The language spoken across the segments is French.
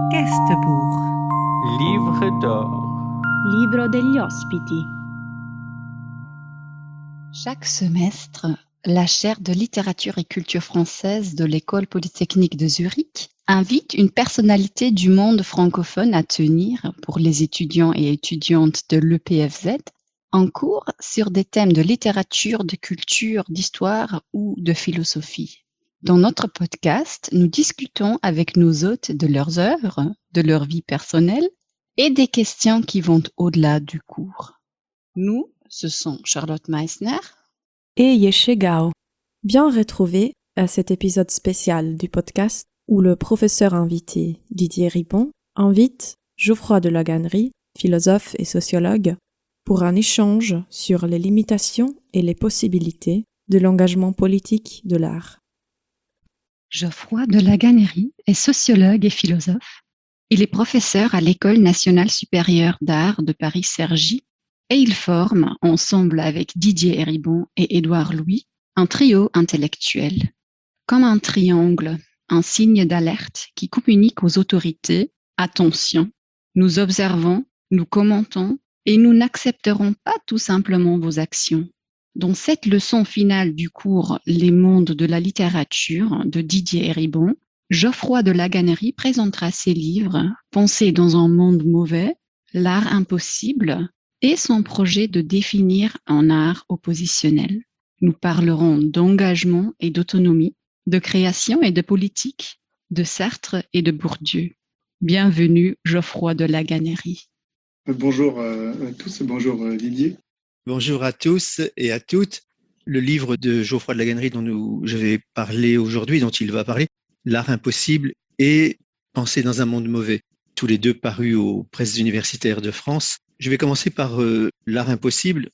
Gästebuch. Livre d'or. Libro degli ospiti. Chaque semestre, la chaire de littérature et culture française de l'École polytechnique de Zurich invite une personnalité du monde francophone à tenir, pour les étudiants et étudiantes de l'EPFZ, un cours sur des thèmes de littérature, de culture, d'histoire ou de philosophie. Dans notre podcast, nous discutons avec nos hôtes de leurs œuvres, de leur vie personnelle et des questions qui vont au-delà du cours. Nous, ce sont Charlotte Meissner Et Yeshe Gao. Bien retrouvé à cet épisode spécial du podcast où le professeur invité Didier Ribon invite Geoffroy de Laganerie, philosophe et sociologue, pour un échange sur les limitations et les possibilités de l'engagement politique de l'art. Geoffroy de Laganerie est sociologue et philosophe. Il est professeur à l'École nationale supérieure d'art de Paris-Cergy et il forme, ensemble avec Didier Ribon et Édouard Louis, un trio intellectuel. Comme un triangle, un signe d'alerte qui communique aux autorités « Attention, nous observons, nous commentons et nous n'accepterons pas tout simplement vos actions ». Dans cette leçon finale du cours « Les mondes de la littérature » de Didier Ribon, Geoffroy de Laganerie présentera ses livres « Penser dans un monde mauvais »,« L'art impossible » et son projet de définir un art oppositionnel. Nous parlerons d'engagement et d'autonomie, de création et de politique, de Sartre et de Bourdieu. Bienvenue Geoffroy de Laganerie. Bonjour à tous, bonjour Didier. Bonjour à tous et à toutes. Le livre de Geoffroy de Laganerie dont je vais parler aujourd'hui, dont il va parler, L'art impossible et Penser dans un monde mauvais, tous les deux parus aux presses universitaires de France. Je vais commencer par L'art impossible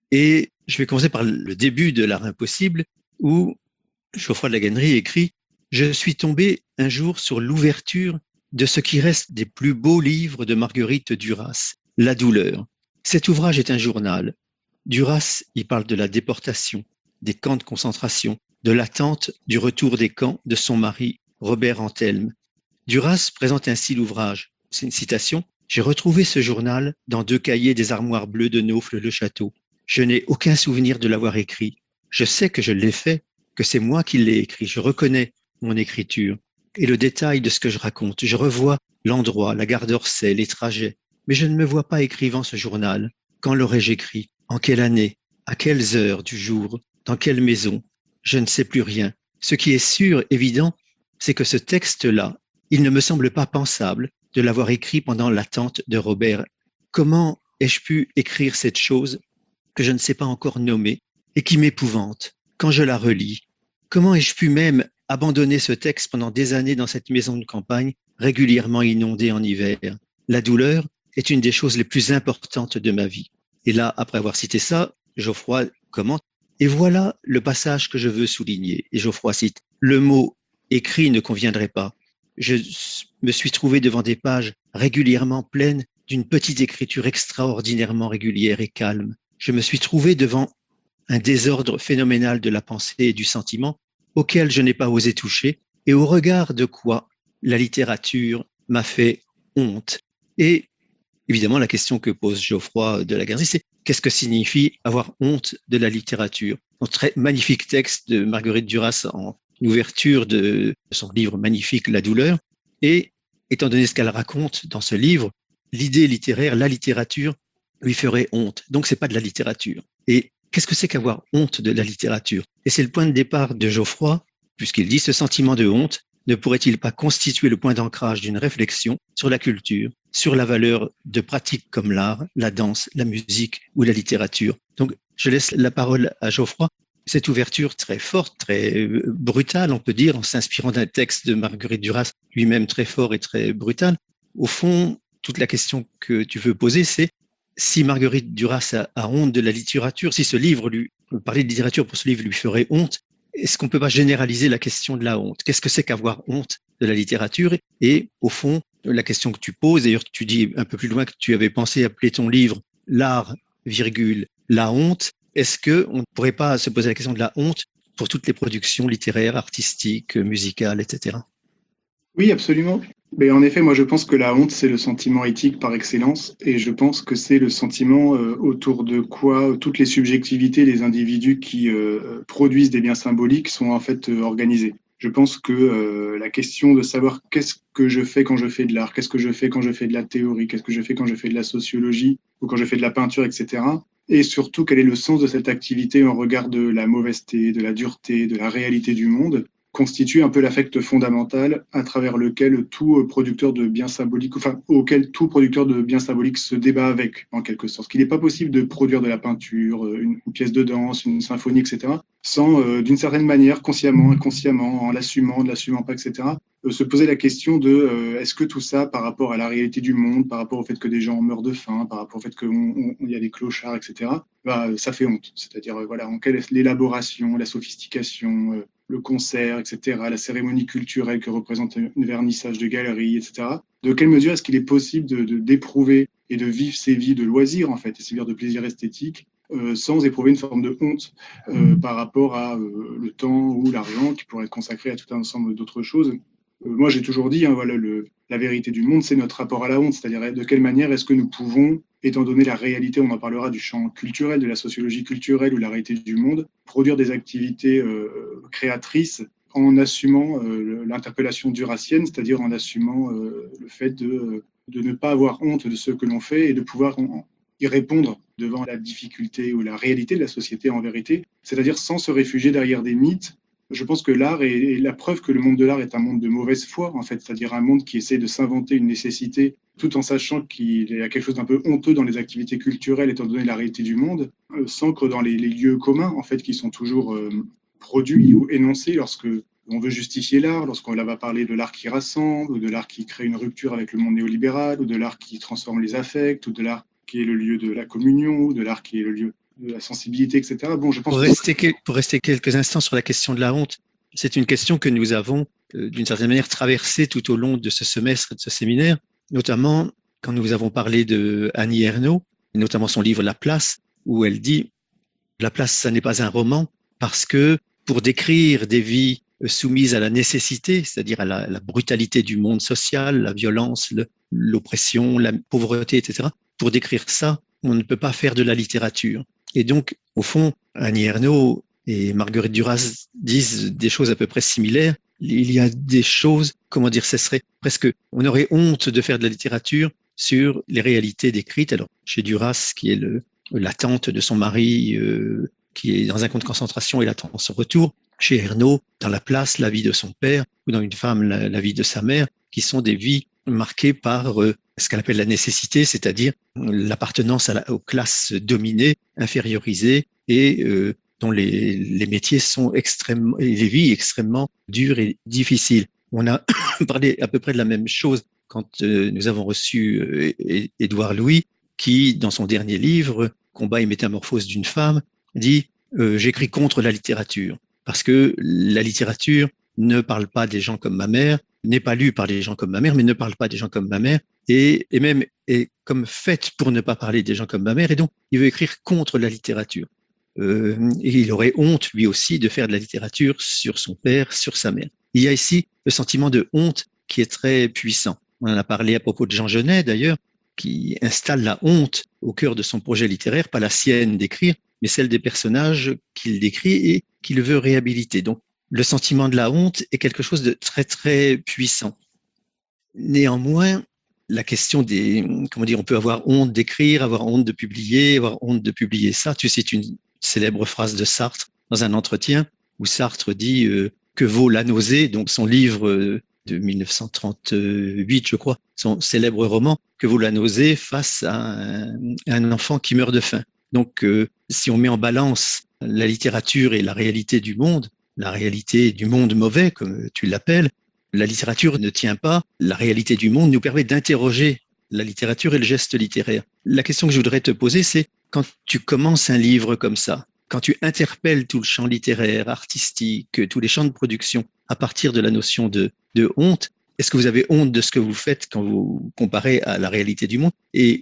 et je vais commencer par le début de L'art impossible où Geoffroy de Laganerie écrit « Je suis tombé un jour sur l'ouverture de ce qui reste des plus beaux livres de Marguerite Duras, La douleur. Cet ouvrage est un journal. Duras y parle de la déportation, des camps de concentration, de l'attente du retour des camps de son mari, Robert Antelme. Duras présente ainsi l'ouvrage. C'est une citation. « J'ai retrouvé ce journal dans 2 cahiers des armoires bleues de Naufle-le-Château. Je n'ai aucun souvenir de l'avoir écrit. Je sais que je l'ai fait, que c'est moi qui l'ai écrit. Je reconnais mon écriture et le détail de ce que je raconte. Je revois l'endroit, la gare d'Orsay, les trajets. Mais je ne me vois pas écrivant ce journal. Quand l'aurais-je écrit? En quelle année? À quelles heures du jour? Dans quelle maison? Je ne sais plus rien. Ce qui est sûr, évident, c'est que ce texte-là, il ne me semble pas pensable de l'avoir écrit pendant l'attente de Robert. Comment ai-je pu écrire cette chose que je ne sais pas encore nommer et qui m'épouvante quand je la relis? Comment ai-je pu même abandonner ce texte pendant des années dans cette maison de campagne régulièrement inondée en hiver? La douleur est une des choses les plus importantes de ma vie. Et là, après avoir cité ça, Geoffroy commente « Et voilà le passage que je veux souligner. » Et Geoffroy cite « Le mot écrit ne conviendrait pas. Je me suis trouvé devant des pages régulièrement pleines d'une petite écriture extraordinairement régulière et calme. Je me suis trouvé devant un désordre phénoménal de la pensée et du sentiment auquel je n'ai pas osé toucher et au regard de quoi la littérature m'a fait honte. » Et évidemment, la question que pose Geoffroy de Laganerie, c'est qu'est-ce que signifie avoir honte de la littérature? Un très magnifique texte de Marguerite Duras en ouverture de son livre magnifique La douleur. Et étant donné ce qu'elle raconte dans ce livre, l'idée littéraire, la littérature, lui ferait honte. Donc, c'est pas de la littérature. Et qu'est-ce que c'est qu'avoir honte de la littérature? Et c'est le point de départ de Geoffroy, puisqu'il dit ce sentiment de honte ne pourrait-il pas constituer le point d'ancrage d'une réflexion sur la culture, sur la valeur de pratiques comme l'art, la danse, la musique ou la littérature? Donc, je laisse la parole à Geoffroy. Cette ouverture très forte, très brutale, on peut dire, en s'inspirant d'un texte de Marguerite Duras, lui-même très fort et très brutal. Au fond, toute la question que tu veux poser, c'est si Marguerite Duras a honte de la littérature, si ce livre, parler de littérature pour ce livre lui ferait honte, est-ce qu'on ne peut pas généraliser la question de la honte? Qu'est-ce que c'est qu'avoir honte de la littérature? Et au fond, la question que tu poses, d'ailleurs tu dis un peu plus loin que tu avais pensé appeler ton livre « L'art, la honte », est-ce qu'on ne pourrait pas se poser la question de la honte pour toutes les productions littéraires, artistiques, musicales, etc.? Oui, absolument. Mais en effet, moi je pense que la honte, c'est le sentiment éthique par excellence, et je pense que c'est le sentiment autour de quoi toutes les subjectivités des individus qui produisent des biens symboliques sont en fait organisées. Je pense que la question de savoir qu'est-ce que je fais quand je fais de l'art, qu'est-ce que je fais quand je fais de la théorie, qu'est-ce que je fais quand je fais de la sociologie ou quand je fais de la peinture, etc. Et surtout, quel est le sens de cette activité en regard de la mauvaiseté, de la dureté, de la réalité du monde, constitue un peu l'affect fondamental à travers lequel tout producteur de biens symboliques, enfin, auquel tout producteur de biens symboliques se débat avec, en quelque sorte. Qu'il n'est pas possible de produire de la peinture, une pièce de danse, une symphonie, etc., sans, d'une certaine manière, consciemment, inconsciemment, en l'assumant, ne l'assumant pas, etc., se poser la question de est-ce que tout ça, par rapport à la réalité du monde, par rapport au fait que des gens meurent de faim, par rapport au fait qu'il y a des clochards, etc., bah, ça fait honte. C'est-à-dire, voilà, en quelle est l'élaboration, la sophistication, le concert, etc., la cérémonie culturelle que représente un vernissage de galerie, etc. De quelle mesure est-ce qu'il est possible d'éprouver et de vivre ces vies de loisirs, en fait, et ces vies de plaisir esthétique, sans éprouver une forme de honte par rapport à le temps ou l'argent qui pourrait être consacré à tout un ensemble d'autres choses. Moi, j'ai toujours dit, hein, voilà, la vérité du monde, c'est notre rapport à la honte, c'est-à-dire de quelle manière est-ce que nous pouvons, étant donné la réalité, on en parlera du champ culturel, de la sociologie culturelle ou la réalité du monde, produire des activités créatrices en assumant l'interpellation duracienne, c'est-à-dire en assumant le fait de ne pas avoir honte de ce que l'on fait et de pouvoir y répondre devant la difficulté ou la réalité de la société en vérité, c'est-à-dire sans se réfugier derrière des mythes. Je pense que l'art est la preuve que le monde de l'art est un monde de mauvaise foi, en fait, c'est-à-dire un monde qui essaie de s'inventer une nécessité tout en sachant qu'il y a quelque chose d'un peu honteux dans les activités culturelles étant donné la réalité du monde, s'ancre dans les lieux communs, en fait, qui sont toujours produits ou énoncés lorsque on veut justifier l'art, lorsqu'on va parler de l'art qui rassemble, ou de l'art qui crée une rupture avec le monde néolibéral, ou de l'art qui transforme les affects, ou de l'art qui est le lieu de la communion, ou de l'art qui est le lieu de la sensibilité, etc. Bon, je pense pour rester quelques instants sur la question de la honte, c'est une question que nous avons d'une certaine manière traversée tout au long de ce semestre et de ce séminaire, notamment quand nous avons parlé de Annie Ernaux, notamment son livre La Place, où elle dit « La Place, ça n'est pas un roman, parce que pour décrire des vies soumises à la nécessité, c'est-à-dire à la brutalité du monde social, la violence, l'oppression, la pauvreté, etc., pour décrire ça, on ne peut pas faire de la littérature. » Et donc, au fond, Annie Ernaux et Marguerite Duras disent des choses à peu près similaires. Il y a des choses, comment dire, ce serait presque, on aurait honte de faire de la littérature sur les réalités décrites. Alors, chez Duras, qui est la tante de son mari, qui est dans un camp de concentration et attend son retour. Chez Ernaux, dans La Place, la vie de son père, ou dans Une femme, la vie de sa mère, qui sont des vies marquées par ce qu'elle appelle la nécessité, c'est-à-dire l'appartenance aux classes dominées, infériorisées et dont les métiers sont extrêmement, et les vies extrêmement dures et difficiles. On a parlé à peu près de la même chose quand nous avons reçu Édouard Louis, qui, dans son dernier livre, Combat et métamorphose d'une femme, dit j'écris contre la littérature, parce que la littérature ne parle pas des gens comme ma mère, n'est pas lue par des gens comme ma mère, mais ne parle pas des gens comme ma mère, et même est comme faite pour ne pas parler des gens comme ma mère, et donc il veut écrire contre la littérature. Et il aurait honte, lui aussi, de faire de la littérature sur son père, sur sa mère. Il y a ici le sentiment de honte qui est très puissant. On en a parlé à propos de Jean Genet, d'ailleurs, qui installe la honte au cœur de son projet littéraire, pas la sienne d'écrire, mais celle des personnages qu'il décrit et qu'il veut réhabiliter. Donc, le sentiment de la honte est quelque chose de très, très puissant. Néanmoins, la question comment dire, on peut avoir honte d'écrire, avoir honte de publier, avoir honte de publier ça. Tu cites une célèbre phrase de Sartre dans un entretien où Sartre dit que vaut la nausée, donc son livre de 1938, je crois, son célèbre roman, que vaut la nausée face à un enfant qui meurt de faim. Donc, si on met en balance la littérature et la réalité du monde mauvais, comme tu l'appelles, la littérature ne tient pas. La réalité du monde nous permet d'interroger la littérature et le geste littéraire. La question que je voudrais te poser, c'est quand tu commences un livre comme ça, quand tu interpelles tout le champ littéraire, artistique, tous les champs de production à partir de la notion de honte, est-ce que vous avez honte de ce que vous faites quand vous comparez à la réalité du monde? Et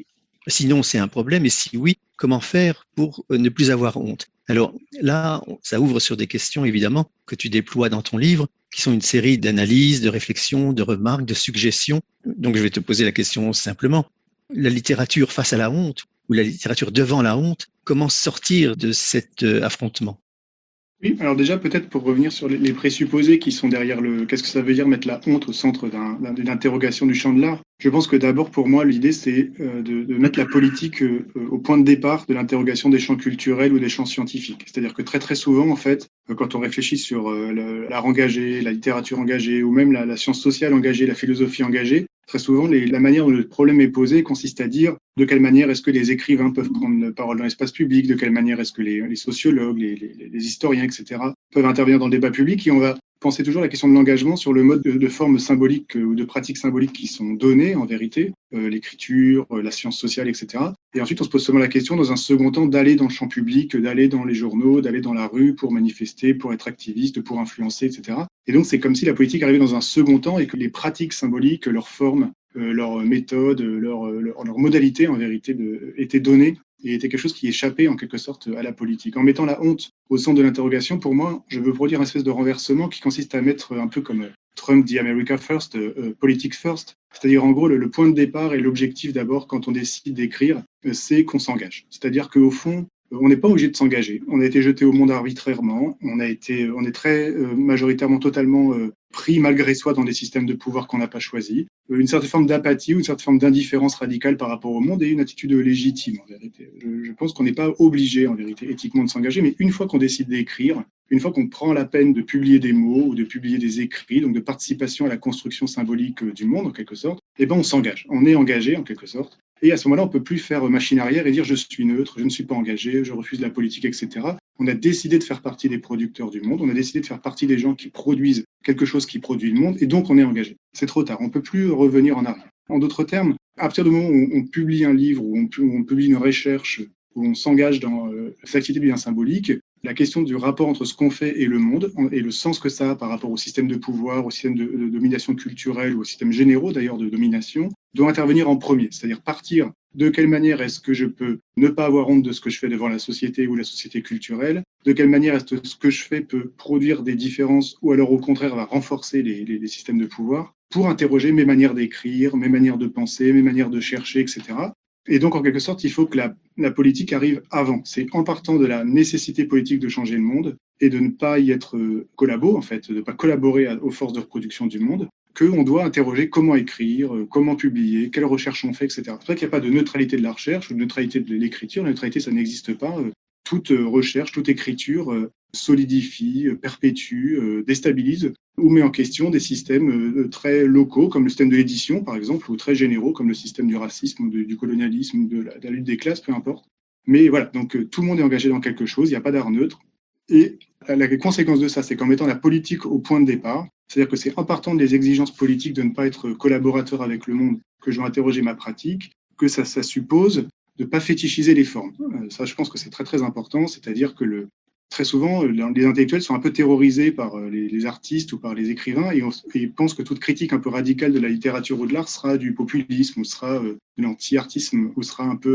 Sinon, c'est un problème. Et si oui, comment faire pour ne plus avoir honte? Alors là, ça ouvre sur des questions, évidemment, que tu déploies dans ton livre, qui sont une série d'analyses, de réflexions, de remarques, de suggestions. Donc, je vais te poser la question simplement. La littérature face à la honte ou la littérature devant la honte, comment sortir de cet affrontement? Oui, alors déjà peut-être pour revenir sur les présupposés qui sont derrière qu'est-ce que ça veut dire mettre la honte au centre d'une interrogation du champ de l'art. Je pense que d'abord pour moi l'idée c'est de mettre la politique au point de départ de l'interrogation des champs culturels ou des champs scientifiques. C'est-à-dire que très très souvent en fait, quand on réfléchit sur l'art engagé, la littérature engagée ou même la science sociale engagée, la philosophie engagée, très souvent, la manière dont le problème est posé consiste à dire de quelle manière est-ce que les écrivains peuvent prendre la parole dans l'espace public, de quelle manière est-ce que les sociologues, les historiens, etc., peuvent intervenir dans le débat public. Et on va penser toujours la question de l'engagement sur le mode de formes symboliques ou de pratiques symboliques qui sont données en vérité, l'écriture, la science sociale, etc. Et ensuite, on se pose seulement la question, dans un second temps, d'aller dans le champ public, d'aller dans les journaux, d'aller dans la rue pour manifester, pour être activiste, pour influencer, etc. Et donc, c'est comme si la politique arrivait dans un second temps et que les pratiques symboliques, leurs formes, leurs méthodes, leurs modalités, en vérité, étaient données et étaient quelque chose qui échappait en quelque sorte à la politique. En mettant la honte au centre de l'interrogation, pour moi, je veux produire une espèce de renversement qui consiste à mettre un peu comme Trump dit America First, Politics First, c'est-à-dire en gros le point de départ et l'objectif d'abord quand on décide d'écrire, c'est qu'on s'engage. C'est-à-dire qu'au fond, on n'est pas obligé de s'engager. On a été jeté au monde arbitrairement. On est très majoritairement totalement pris malgré soi dans des systèmes de pouvoir qu'on n'a pas choisis. Une certaine forme d'apathie ou une certaine forme d'indifférence radicale par rapport au monde et une attitude légitime en vérité. Je pense qu'on n'est pas obligé en vérité éthiquement de s'engager, mais une fois qu'on décide d'écrire, une fois qu'on prend la peine de publier des mots ou de publier des écrits, donc de participation à la construction symbolique du monde en quelque sorte, eh ben on s'engage. On est engagé en quelque sorte. Et à ce moment-là, on ne peut plus faire machine arrière et dire je suis neutre, je ne suis pas engagé, je refuse la politique, etc. On a décidé de faire partie des producteurs du monde, on a décidé de faire partie des gens qui produisent quelque chose qui produit le monde, et donc on est engagé. C'est trop tard, on ne peut plus revenir en arrière. En d'autres termes, à partir du moment où on publie un livre, où on publie une recherche, où on s'engage dans cette activité bien symbolique, la question du rapport entre ce qu'on fait et le monde, et le sens que ça a par rapport au système de pouvoir, au système de domination culturelle, ou au système généraux d'ailleurs de domination, doit intervenir en premier. C'est-à-dire partir de quelle manière est-ce que je peux ne pas avoir honte de ce que je fais devant la société ou la société culturelle, de quelle manière est-ce que ce que je fais peut produire des différences ou alors au contraire va renforcer les systèmes de pouvoir, pour interroger mes manières d'écrire, mes manières de penser, mes manières de chercher, etc. Et donc, en quelque sorte, il faut que la politique arrive avant. C'est en partant de la nécessité politique de changer le monde et de ne pas y être collabo, en fait, de ne pas collaborer aux forces de reproduction du monde, qu'on doit interroger comment écrire, comment publier, quelles recherches on fait, etc. C'est vrai qu'il n'y a pas de neutralité de la recherche ou de neutralité de l'écriture. La neutralité, ça n'existe pas. Toute recherche, toute écriture solidifie, perpétue, déstabilise ou met en question des systèmes très locaux, comme le système de l'édition, par exemple, ou très généraux, comme le système du racisme, du colonialisme, de la lutte des classes, peu importe. Mais voilà, donc tout le monde est engagé dans quelque chose, il n'y a pas d'art neutre. Et la conséquence de ça, c'est qu'en mettant la politique au point de départ, c'est-à-dire que c'est en partant des exigences politiques de ne pas être collaborateur avec le monde que je vais interroger ma pratique, que ça suppose de ne pas fétichiser les formes. Ça, je pense que c'est très très important, c'est-à-dire que très souvent, les intellectuels sont un peu terrorisés par les artistes ou par les écrivains et pensent que toute critique un peu radicale de la littérature ou de l'art sera du populisme ou sera de l'anti-artisme ou sera un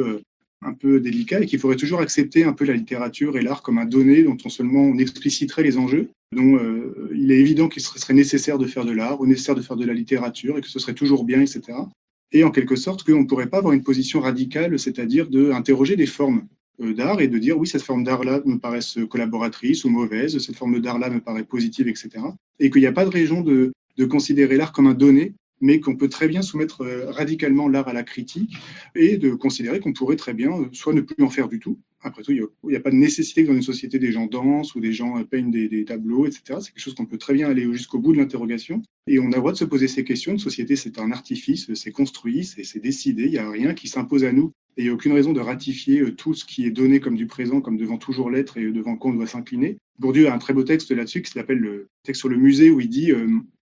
peu délicat et qu'il faudrait toujours accepter un peu la littérature et l'art comme un donné dont on expliciterait les enjeux, dont il est évident qu'il serait nécessaire de faire de l'art ou nécessaire de faire de la littérature et que ce serait toujours bien, etc. Et en quelque sorte qu'on ne pourrait pas avoir une position radicale, c'est-à-dire d'interroger des formes d'art et de dire oui, cette forme d'art-là me paraît collaboratrice ou mauvaise, cette forme d'art-là me paraît positive, etc. Et qu'il n'y a pas de raison de considérer l'art comme un donné, mais qu'on peut très bien soumettre radicalement l'art à la critique et de considérer qu'on pourrait très bien soit ne plus en faire du tout. Après tout, il n'y a pas de nécessité que dans une société, des gens dansent ou des gens peignent des tableaux, etc. C'est quelque chose qu'on peut très bien aller jusqu'au bout de l'interrogation. Et on a le droit de se poser ces questions. Une société, c'est un artifice, c'est construit, c'est décidé. Il n'y a rien qui s'impose à nous. Et il n'y a aucune raison de ratifier tout ce qui est donné comme du présent, comme devant toujours l'être et devant quoi on doit s'incliner. Bourdieu a un très beau texte là-dessus qui s'appelle le texte sur le musée où il dit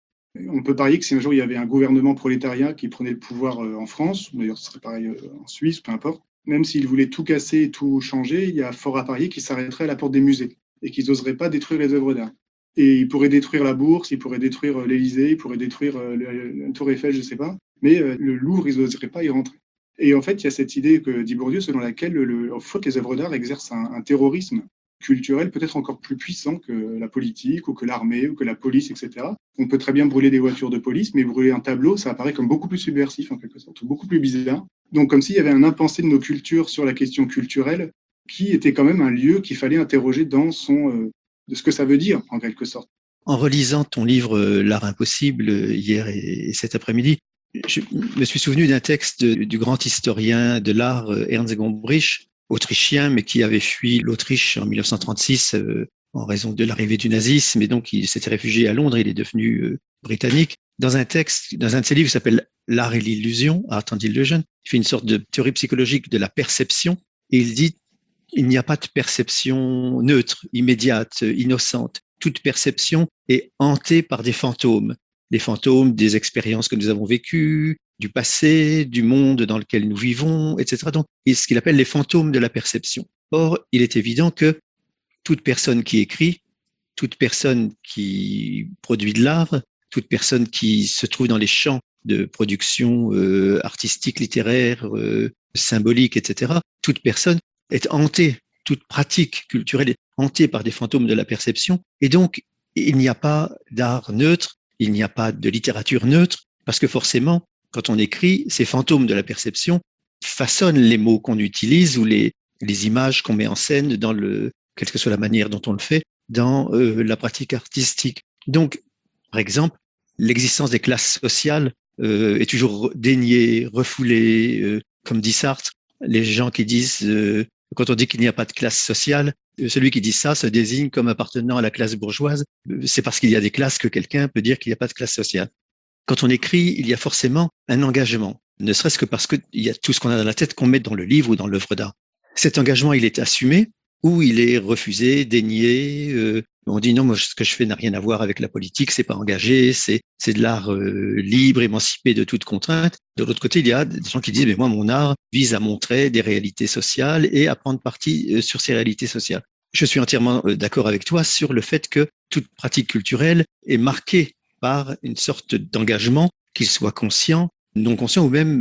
on peut parier que si un jour il y avait un gouvernement prolétarien qui prenait le pouvoir en France, d'ailleurs ce serait pareil en Suisse, peu importe, même s'il voulait tout casser et tout changer, il y a fort à parier qu'ils s'arrêteraient à la porte des musées et qu'ils n'oseraient pas détruire les œuvres d'art. Et ils pourraient détruire la Bourse, ils pourraient détruire l'Élysée, ils pourraient détruire la Tour Eiffel, je ne sais pas, mais le Louvre, ils n'oseraient pas y rentrer. Et en fait, il y a cette idée que dit Bourdieu selon laquelle en fait, les œuvres d'art exercent un terrorisme culturel peut-être encore plus puissant que la politique ou que l'armée ou que la police, etc. On peut très bien brûler des voitures de police, mais brûler un tableau, ça apparaît comme beaucoup plus subversif en quelque sorte, beaucoup plus bizarre. Donc comme s'il y avait un impensé de nos cultures sur la question culturelle qui était quand même un lieu qu'il fallait interroger dans de ce que ça veut dire en quelque sorte. En relisant ton livre L'art impossible hier et cet après-midi, je me suis souvenu d'un texte du grand historien de l'art Ernst Gombrich, autrichien, mais qui avait fui l'Autriche en 1936 en raison de l'arrivée du nazisme, et donc il s'était réfugié à Londres, il est devenu britannique. Dans un texte, dans un de ses livres qui s'appelle L'art et l'illusion, Art and Illusion, il fait une sorte de théorie psychologique de la perception, et il dit il n'y a pas de perception neutre, immédiate, innocente. Toute perception est hantée par des fantômes des expériences que nous avons vécues, du passé, du monde dans lequel nous vivons, etc. Donc, c'est ce qu'il appelle les fantômes de la perception. Or, il est évident que toute personne qui écrit, toute personne qui produit de l'art, toute personne qui se trouve dans les champs de production artistique, littéraire, symbolique, etc., toute personne est hantée, toute pratique culturelle est hantée par des fantômes de la perception. Et donc, il n'y a pas d'art neutre, il n'y a pas de littérature neutre, parce que forcément, quand on écrit, ces fantômes de la perception façonnent les mots qu'on utilise ou les images qu'on met en scène dans quelle que soit la manière dont on le fait, dans la pratique artistique. Donc, par exemple, l'existence des classes sociales est toujours déniée, refoulée, comme dit Sartre. Les gens qui disent, quand on dit qu'il n'y a pas de classe sociale, celui qui dit ça se désigne comme appartenant à la classe bourgeoise. C'est parce qu'il y a des classes que quelqu'un peut dire qu'il n'y a pas de classe sociale. Quand on écrit, il y a forcément un engagement, ne serait-ce que parce qu'il y a tout ce qu'on a dans la tête qu'on met dans le livre ou dans l'œuvre d'art. Cet engagement, il est assumé ou il est refusé, dénié. On dit non, moi, ce que je fais n'a rien à voir avec la politique, c'est pas engagé, c'est de l'art libre, émancipé de toute contrainte. De l'autre côté, il y a des gens qui disent mais moi, mon art vise à montrer des réalités sociales et à prendre parti sur ces réalités sociales. Je suis entièrement d'accord avec toi sur le fait que toute pratique culturelle est marquée par une sorte d'engagement, qu'il soit conscient, non conscient ou même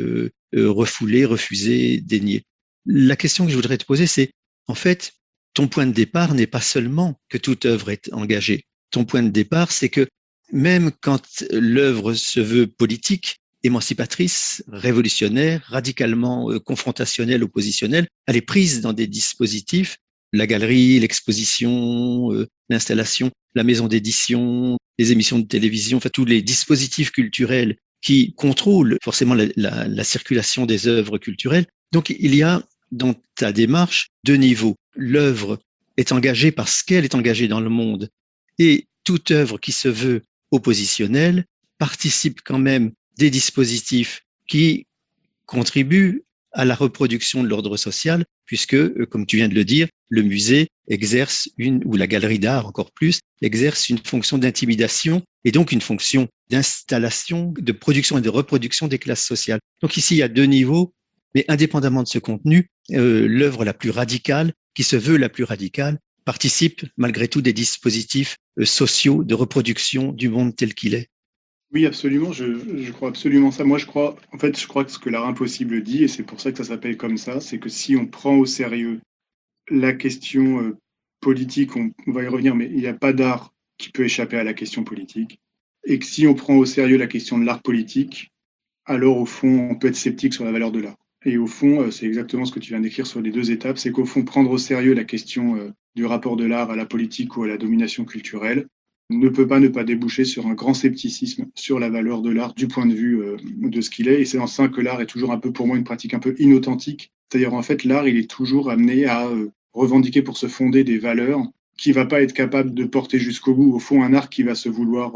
refoulé, refusé, dénié. La question que je voudrais te poser, c'est en fait, ton point de départ n'est pas seulement que toute œuvre est engagée. Ton point de départ, c'est que même quand l'œuvre se veut politique, émancipatrice, révolutionnaire, radicalement confrontationnelle, oppositionnelle, elle est prise dans des dispositifs, la galerie, l'exposition, l'installation, la maison d'édition, les émissions de télévision, enfin tous les dispositifs culturels qui contrôlent forcément la circulation des œuvres culturelles. Donc il y a dans ta démarche deux niveaux. L'œuvre est engagée parce qu'elle est engagée dans le monde, et toute œuvre qui se veut oppositionnelle participe quand même des dispositifs qui contribuent à la reproduction de l'ordre social, puisque, comme tu viens de le dire, le musée exerce ou la galerie d'art encore plus, exerce une fonction d'intimidation et donc une fonction d'installation, de production et de reproduction des classes sociales. Donc ici, il y a deux niveaux, mais indépendamment de ce contenu, l'œuvre la plus radicale, qui se veut la plus radicale, participe malgré tout des dispositifs sociaux de reproduction du monde tel qu'il est. Oui, absolument, je crois absolument ça. Moi, je crois que ce que l'art impossible dit, et c'est pour ça que ça s'appelle comme ça, c'est que si on prend au sérieux la question politique, on va y revenir, mais il n'y a pas d'art qui peut échapper à la question politique. Et que si on prend au sérieux la question de l'art politique, alors au fond, on peut être sceptique sur la valeur de l'art. Et au fond, c'est exactement ce que tu viens d'écrire sur les deux étapes, c'est qu'au fond, prendre au sérieux la question du rapport de l'art à la politique ou à la domination culturelle ne peut pas ne pas déboucher sur un grand scepticisme sur la valeur de l'art du point de vue de ce qu'il est. Et c'est en ça que l'art est toujours un peu, pour moi, une pratique un peu inauthentique. C'est-à-dire, en fait, l'art, il est toujours amené à revendiquer pour se fonder des valeurs qu'il ne va pas être capable de porter jusqu'au bout. Au fond, un art qui va se vouloir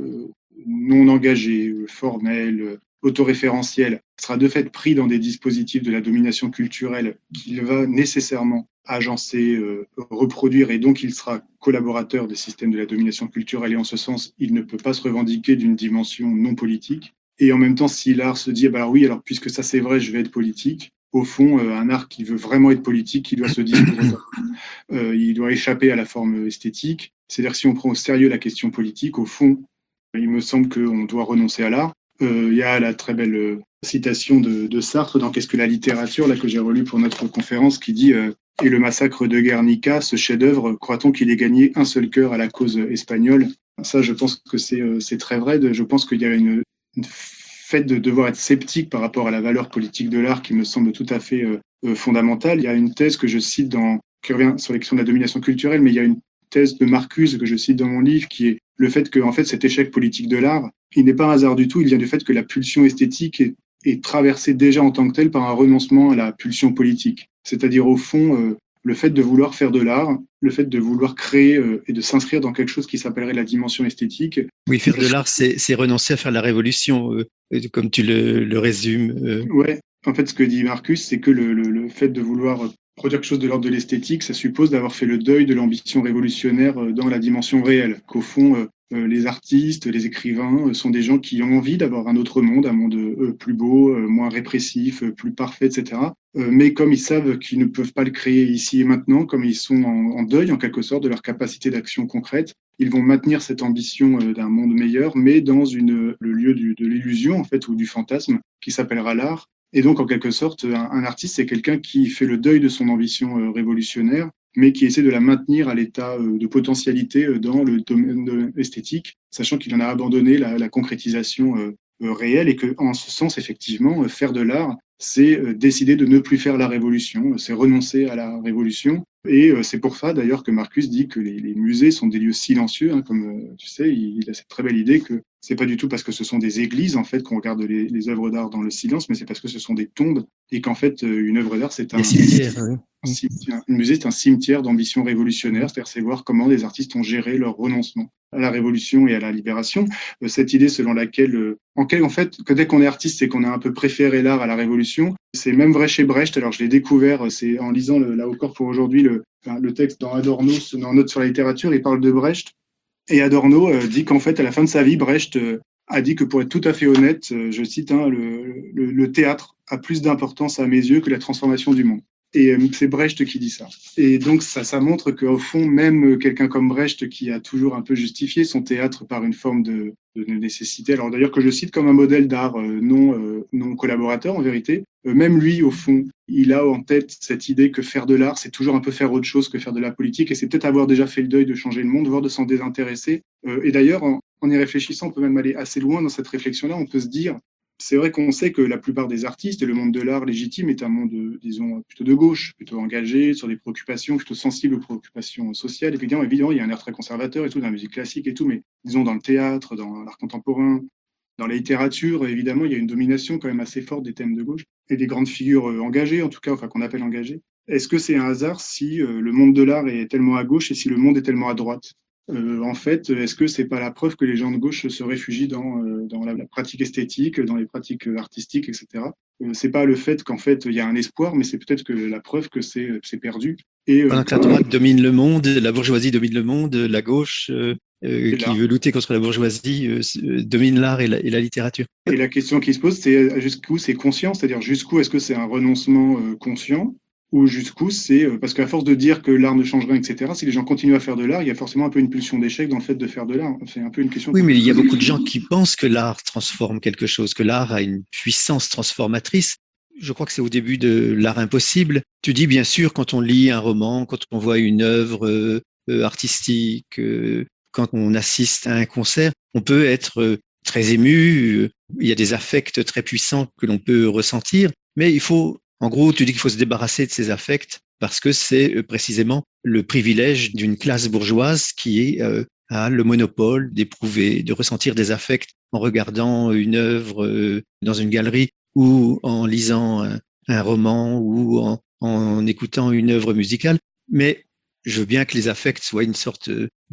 non engagé, formel, autoréférentiel, sera de fait pris dans des dispositifs de la domination culturelle qu'il va nécessairement agencer, reproduire, et donc il sera collaborateur des systèmes de la domination culturelle, et en ce sens, il ne peut pas se revendiquer d'une dimension non politique. Et en même temps, si l'art se dit, ah bah alors oui, alors puisque ça c'est vrai, je vais être politique, au fond, un art qui veut vraiment être politique, il doit se dire, il doit échapper à la forme esthétique. C'est-à-dire, si on prend au sérieux la question politique, au fond, il me semble qu'on doit renoncer à l'art. Il y a la très belle citation de Sartre dans Qu'est-ce que la littérature, là que j'ai relu pour notre conférence, qui dit et le massacre de Guernica, ce chef-d'œuvre, croit-on qu'il ait gagné un seul cœur à la cause espagnole? Ça, je pense que c'est très vrai. Je pense qu'il y a une fait de devoir être sceptique par rapport à la valeur politique de l'art qui me semble tout à fait fondamentale. Il y a une thèse que je cite qui revient sur les questions de la domination culturelle, mais il y a une thèse de Marcuse que je cite dans mon livre qui est le fait que en fait, cet échec politique de l'art, il n'est pas un hasard du tout, il vient du fait que la pulsion esthétique est traversée déjà en tant que telle par un renoncement à la pulsion politique. C'est-à-dire au fond, le fait de vouloir faire de l'art, le fait de vouloir créer et de s'inscrire dans quelque chose qui s'appellerait la dimension esthétique. Oui, faire de l'art, c'est renoncer à faire la révolution, comme tu le résumes. Ouais, en fait, ce que dit Marcus, c'est que le fait de vouloir produire quelque chose de l'ordre de l'esthétique, ça suppose d'avoir fait le deuil de l'ambition révolutionnaire dans la dimension réelle. Qu'au fond, les artistes, les écrivains sont des gens qui ont envie d'avoir un autre monde, un monde plus beau, moins répressif, plus parfait, etc. Mais comme ils savent qu'ils ne peuvent pas le créer ici et maintenant, comme ils sont en deuil en quelque sorte de leur capacité d'action concrète, ils vont maintenir cette ambition d'un monde meilleur, mais dans le lieu de l'illusion en fait ou du fantasme qui s'appellera l'art. Et donc, en quelque sorte, un artiste, c'est quelqu'un qui fait le deuil de son ambition révolutionnaire, mais qui essaie de la maintenir à l'état de potentialité dans le domaine esthétique, sachant qu'il en a abandonné la concrétisation réelle et que, en ce sens, effectivement, faire de l'art, c'est décider de ne plus faire la révolution, c'est renoncer à la révolution. Et c'est pour ça, d'ailleurs, que Marcus dit que les musées sont des lieux silencieux, hein, comme tu sais, il a cette très belle idée que c'est pas du tout parce que ce sont des églises, en fait, qu'on regarde les œuvres d'art dans le silence, mais c'est parce que ce sont des tombes et qu'en fait, une œuvre d'art, c'est un cimetière. cimetière. Un musée, c'est un cimetière d'ambition révolutionnaire, c'est-à-dire c'est voir comment les artistes ont géré leur renoncement à la révolution et à la libération. Cette idée selon laquelle, en fait, que dès qu'on est artiste, c'est qu'on a un peu préféré l'art à la révolution. C'est même vrai chez Brecht. Alors, je l'ai découvert, c'est en lisant là encore pour aujourd'hui le texte dans Adorno, dans Notes sur la littérature, il parle de Brecht. Et Adorno dit qu'en fait, à la fin de sa vie, Brecht a dit que pour être tout à fait honnête, je cite, hein, le théâtre a plus d'importance à mes yeux que la transformation du monde. Et c'est Brecht qui dit ça. Et donc, ça montre qu'au fond, même quelqu'un comme Brecht, qui a toujours un peu justifié son théâtre par une forme de nécessité, alors d'ailleurs que je cite comme un modèle d'art non collaborateur, en vérité, même lui, au fond, il a en tête cette idée que faire de l'art, c'est toujours un peu faire autre chose que faire de la politique, et c'est peut-être avoir déjà fait le deuil de changer le monde, voire de s'en désintéresser. Et d'ailleurs, en y réfléchissant, on peut même aller assez loin dans cette réflexion-là, on peut se dire, c'est vrai qu'on sait que la plupart des artistes et le monde de l'art légitime est un monde, disons, plutôt de gauche, plutôt engagé sur des préoccupations, plutôt sensible aux préoccupations sociales. Et puis, évidemment, il y a un air très conservateur et tout, dans la musique classique et tout, mais disons, dans le théâtre, dans l'art contemporain, dans la littérature, évidemment, il y a une domination quand même assez forte des thèmes de gauche et des grandes figures engagées, en tout cas, enfin, qu'on appelle engagées. Est-ce que c'est un hasard si le monde de l'art est tellement à gauche et si le monde est tellement à droite? En fait, est-ce que c'est pas la preuve que les gens de gauche se réfugient dans la pratique esthétique, dans les pratiques artistiques, etc. C'est pas le fait qu'en fait il y a un espoir, mais c'est peut-être que la preuve que c'est perdu. Et pendant que la droite domine le monde, la bourgeoisie domine le monde, la gauche qui veut lutter contre la bourgeoisie domine l'art et la littérature. Et la question qui se pose, c'est jusqu'où c'est conscient, c'est-à-dire jusqu'où est-ce que c'est un renoncement conscient, ou jusqu'où c'est parce qu'à force de dire que l'art ne change rien, etc., si les gens continuent à faire de l'art, il y a forcément un peu une pulsion d'échec dans le fait de faire de l'art. C'est un peu une question. Oui, mais il y a beaucoup de gens qui pensent que l'art transforme quelque chose, que l'art a une puissance transformatrice. Je crois que c'est au début de l'art impossible. Tu dis bien sûr, quand on lit un roman, quand on voit une œuvre artistique, quand on assiste à un concert, on peut être très ému. Il y a des affects très puissants que l'on peut ressentir, mais il faut, en gros, tu dis qu'il faut se débarrasser de ces affects parce que c'est précisément le privilège d'une classe bourgeoise qui a le monopole d'éprouver, de ressentir des affects en regardant une œuvre dans une galerie ou en lisant un roman ou en écoutant une œuvre musicale. Mais je veux bien que les affects soient une sorte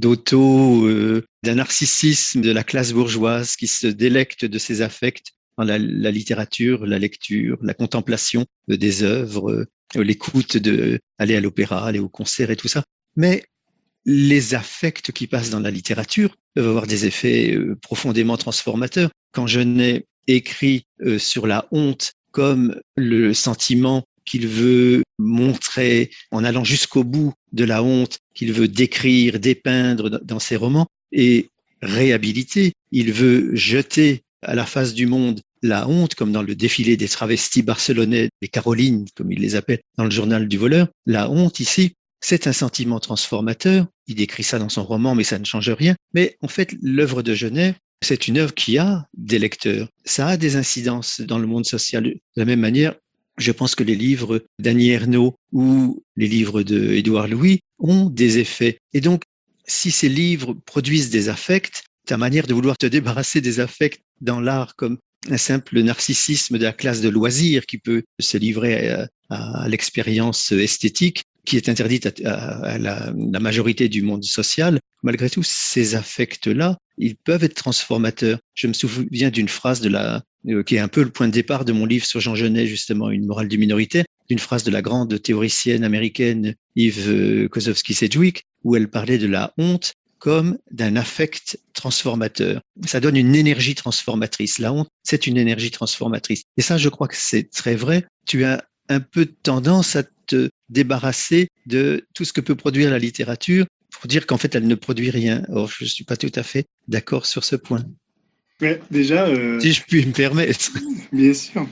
d'un narcissisme de la classe bourgeoise qui se délecte de ces affects dans la littérature, la lecture, la contemplation des œuvres, l'écoute aller à l'opéra, aller au concert et tout ça. Mais les affects qui passent dans la littérature peuvent avoir des effets profondément transformateurs. Quand Genet écrit sur la honte comme le sentiment qu'il veut montrer en allant jusqu'au bout de la honte, qu'il veut décrire, dépeindre dans ses romans et réhabiliter, il veut jeter à la face du monde la honte, comme dans le défilé des travestis barcelonais, les Carolines, comme ils les appellent dans le journal du voleur. La honte ici, c'est un sentiment transformateur. Il décrit ça dans son roman, mais ça ne change rien. Mais en fait, l'œuvre de Genet, c'est une œuvre qui a des lecteurs. Ça a des incidences dans le monde social. De la même manière, je pense que les livres d'Annie Ernaux ou les livres d'Édouard Louis ont des effets. Et donc, si ces livres produisent des affects, ta manière de vouloir te débarrasser des affects dans l'art comme un simple narcissisme de la classe de loisirs qui peut se livrer à l'expérience esthétique, qui est interdite à la majorité du monde social, malgré tout, ces affects-là, ils peuvent être transformateurs. Je me souviens d'une phrase qui est un peu le point de départ de mon livre sur Jean Genet, justement, Une morale du minoritaire, d'une phrase de la grande théoricienne américaine Eve Kosofsky-Sedgwick, où elle parlait de la honte comme d'un affect transformateur. Ça donne une énergie transformatrice. La honte, c'est une énergie transformatrice. Et ça, je crois que c'est très vrai. Tu as un peu tendance à te débarrasser de tout ce que peut produire la littérature pour dire qu'en fait, elle ne produit rien. Or, je ne suis pas tout à fait d'accord sur ce point. Ouais, déjà... Si je puis me permettre. Bien sûr.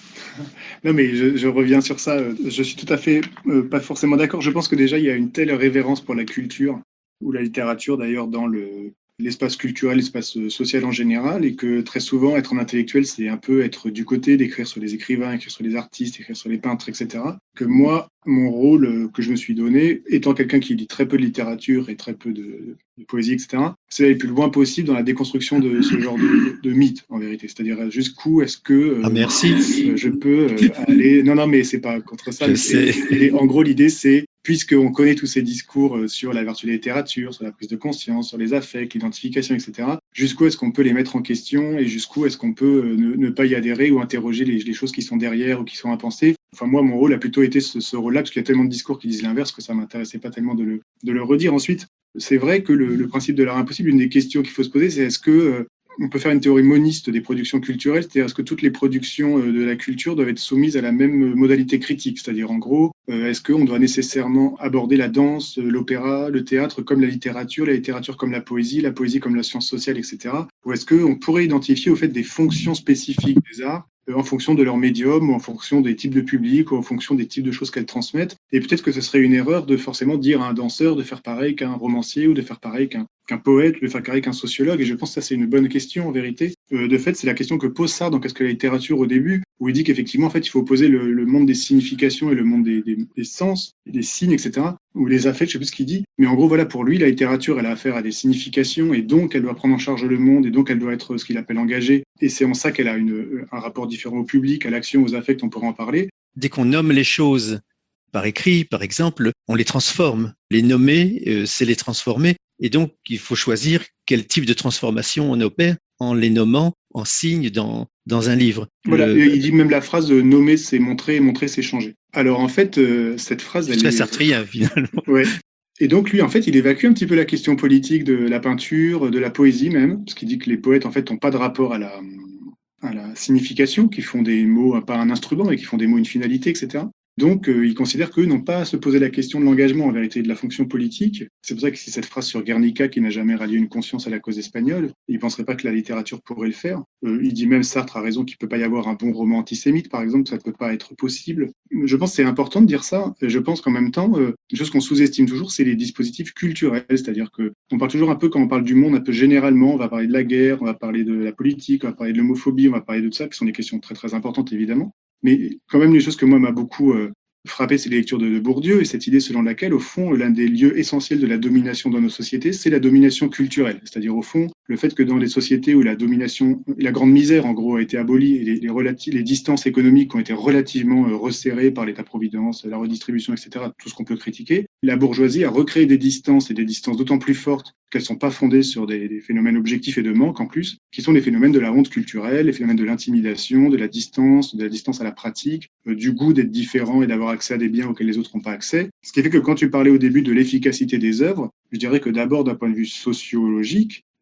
Non, mais je reviens sur ça. Je suis tout à fait pas forcément d'accord. Je pense que déjà, il y a une telle révérence pour la culture ou la littérature d'ailleurs dans l'espace culturel, l'espace social en général, et que très souvent, être un intellectuel, c'est un peu être du côté d'écrire sur les écrivains, écrire sur les artistes, écrire sur les peintres, etc. Que moi, mon rôle que je me suis donné, étant quelqu'un qui lit très peu de littérature et très peu de poésie, etc., c'est d'aller le plus loin possible dans la déconstruction de ce genre de mythe, en vérité. C'est-à-dire jusqu'où est-ce que merci. Je peux aller... Non, mais c'est pas contre ça. Et en gros, l'idée, c'est puisqu'on connaît tous ces discours sur la vertu de la littérature, sur la prise de conscience, sur les affects, l'identification, etc., jusqu'où est-ce qu'on peut les mettre en question et jusqu'où est-ce qu'on peut ne pas y adhérer ou interroger les choses qui sont derrière ou qui sont impensées. Enfin, moi, mon rôle a plutôt été ce rôle-là, parce qu'il y a tellement de discours qui disent l'inverse que ça ne m'intéressait pas tellement de le redire. Ensuite, c'est vrai que le principe de l'art impossible, une des questions qu'il faut se poser, c'est est-ce que on peut faire une théorie moniste des productions culturelles, c'est-à-dire est-ce que toutes les productions de la culture doivent être soumises à la même modalité critique, c'est-à-dire en gros, est-ce qu'on doit nécessairement aborder la danse, l'opéra, le théâtre comme la littérature comme la poésie comme la science sociale, etc. Ou est-ce qu'on pourrait identifier au fait des fonctions spécifiques des arts en fonction de leur médium, ou en fonction des types de publics, ou en fonction des types de choses qu'elles transmettent. Et peut-être que ce serait une erreur de forcément dire à un danseur de faire pareil qu'un romancier, ou de faire pareil qu'un poète, de faire pareil qu'un sociologue. Et je pense que ça, c'est une bonne question, en vérité. De fait, c'est la question que pose Sartre dans Qu'est-ce que la littérature au début, où il dit qu'effectivement, en fait, il faut opposer le monde des significations et le monde des sens, des signes, etc., ou les affects, je sais plus ce qu'il dit. Mais en gros, voilà, pour lui, la littérature, elle a affaire à des significations, et donc elle doit prendre en charge le monde, et donc elle doit être ce qu'il appelle engagée. Et c'est en ça qu'elle a un rapport différent au public, à l'action, aux affects, on pourra en parler. Dès qu'on nomme les choses par écrit, par exemple, on les transforme. Les nommer, c'est les transformer. Et donc, il faut choisir quel type de transformation on opère en les nommant en signes dans un livre. Voilà, il dit même la phrase « nommer, c'est montrer, et montrer, c'est changer ». Alors, en fait, cette phrase... C'est très sartrien, finalement. Ouais. Et donc, lui, en fait, il évacue un petit peu la question politique de la peinture, de la poésie même, parce qu'il dit que les poètes, en fait, n'ont pas de rapport à la signification, qui font des mots, pas un instrument, mais qui font des mots une finalité, etc. Donc, il considère qu'eux n'ont pas à se poser la question de l'engagement, en vérité, de la fonction politique. C'est pour ça que si cette phrase sur Guernica, qui n'a jamais rallié une conscience à la cause espagnole, il ne penserait pas que la littérature pourrait le faire. Il dit même, Sartre a raison, qu'il ne peut pas y avoir un bon roman antisémite, par exemple, ça ne peut pas être possible. Je pense que c'est important de dire ça. Je pense qu'en même temps, une chose qu'on sous-estime toujours, c'est les dispositifs culturels. C'est-à-dire qu'on parle toujours un peu, quand on parle du monde, un peu généralement, on va parler de la guerre, on va parler de la politique, on va parler de l'homophobie, on va parler de tout ça, qui sont des questions très, très importantes, évidemment. Mais quand même, les choses que moi m'a beaucoup frappé, c'est les lectures de Bourdieu et cette idée selon laquelle, au fond, l'un des lieux essentiels de la domination dans nos sociétés, c'est la domination culturelle. C'est-à-dire, au fond, le fait que dans les sociétés où la domination, la grande misère, en gros, a été abolie et les distances économiques ont été relativement resserrées par l'État-providence, la redistribution, etc., tout ce qu'on peut critiquer, la bourgeoisie a recréé des distances et des distances d'autant plus fortes qu'elles ne sont pas fondées sur des phénomènes objectifs et de manque en plus, qui sont les phénomènes de la honte culturelle, les phénomènes de l'intimidation, de la distance à la pratique, du goût d'être différent et d'avoir accès à des biens auxquels les autres n'ont pas accès. Ce qui fait que quand tu parlais au début de l'efficacité des œuvres, je dirais que d'abord d'un point de vue sociologique,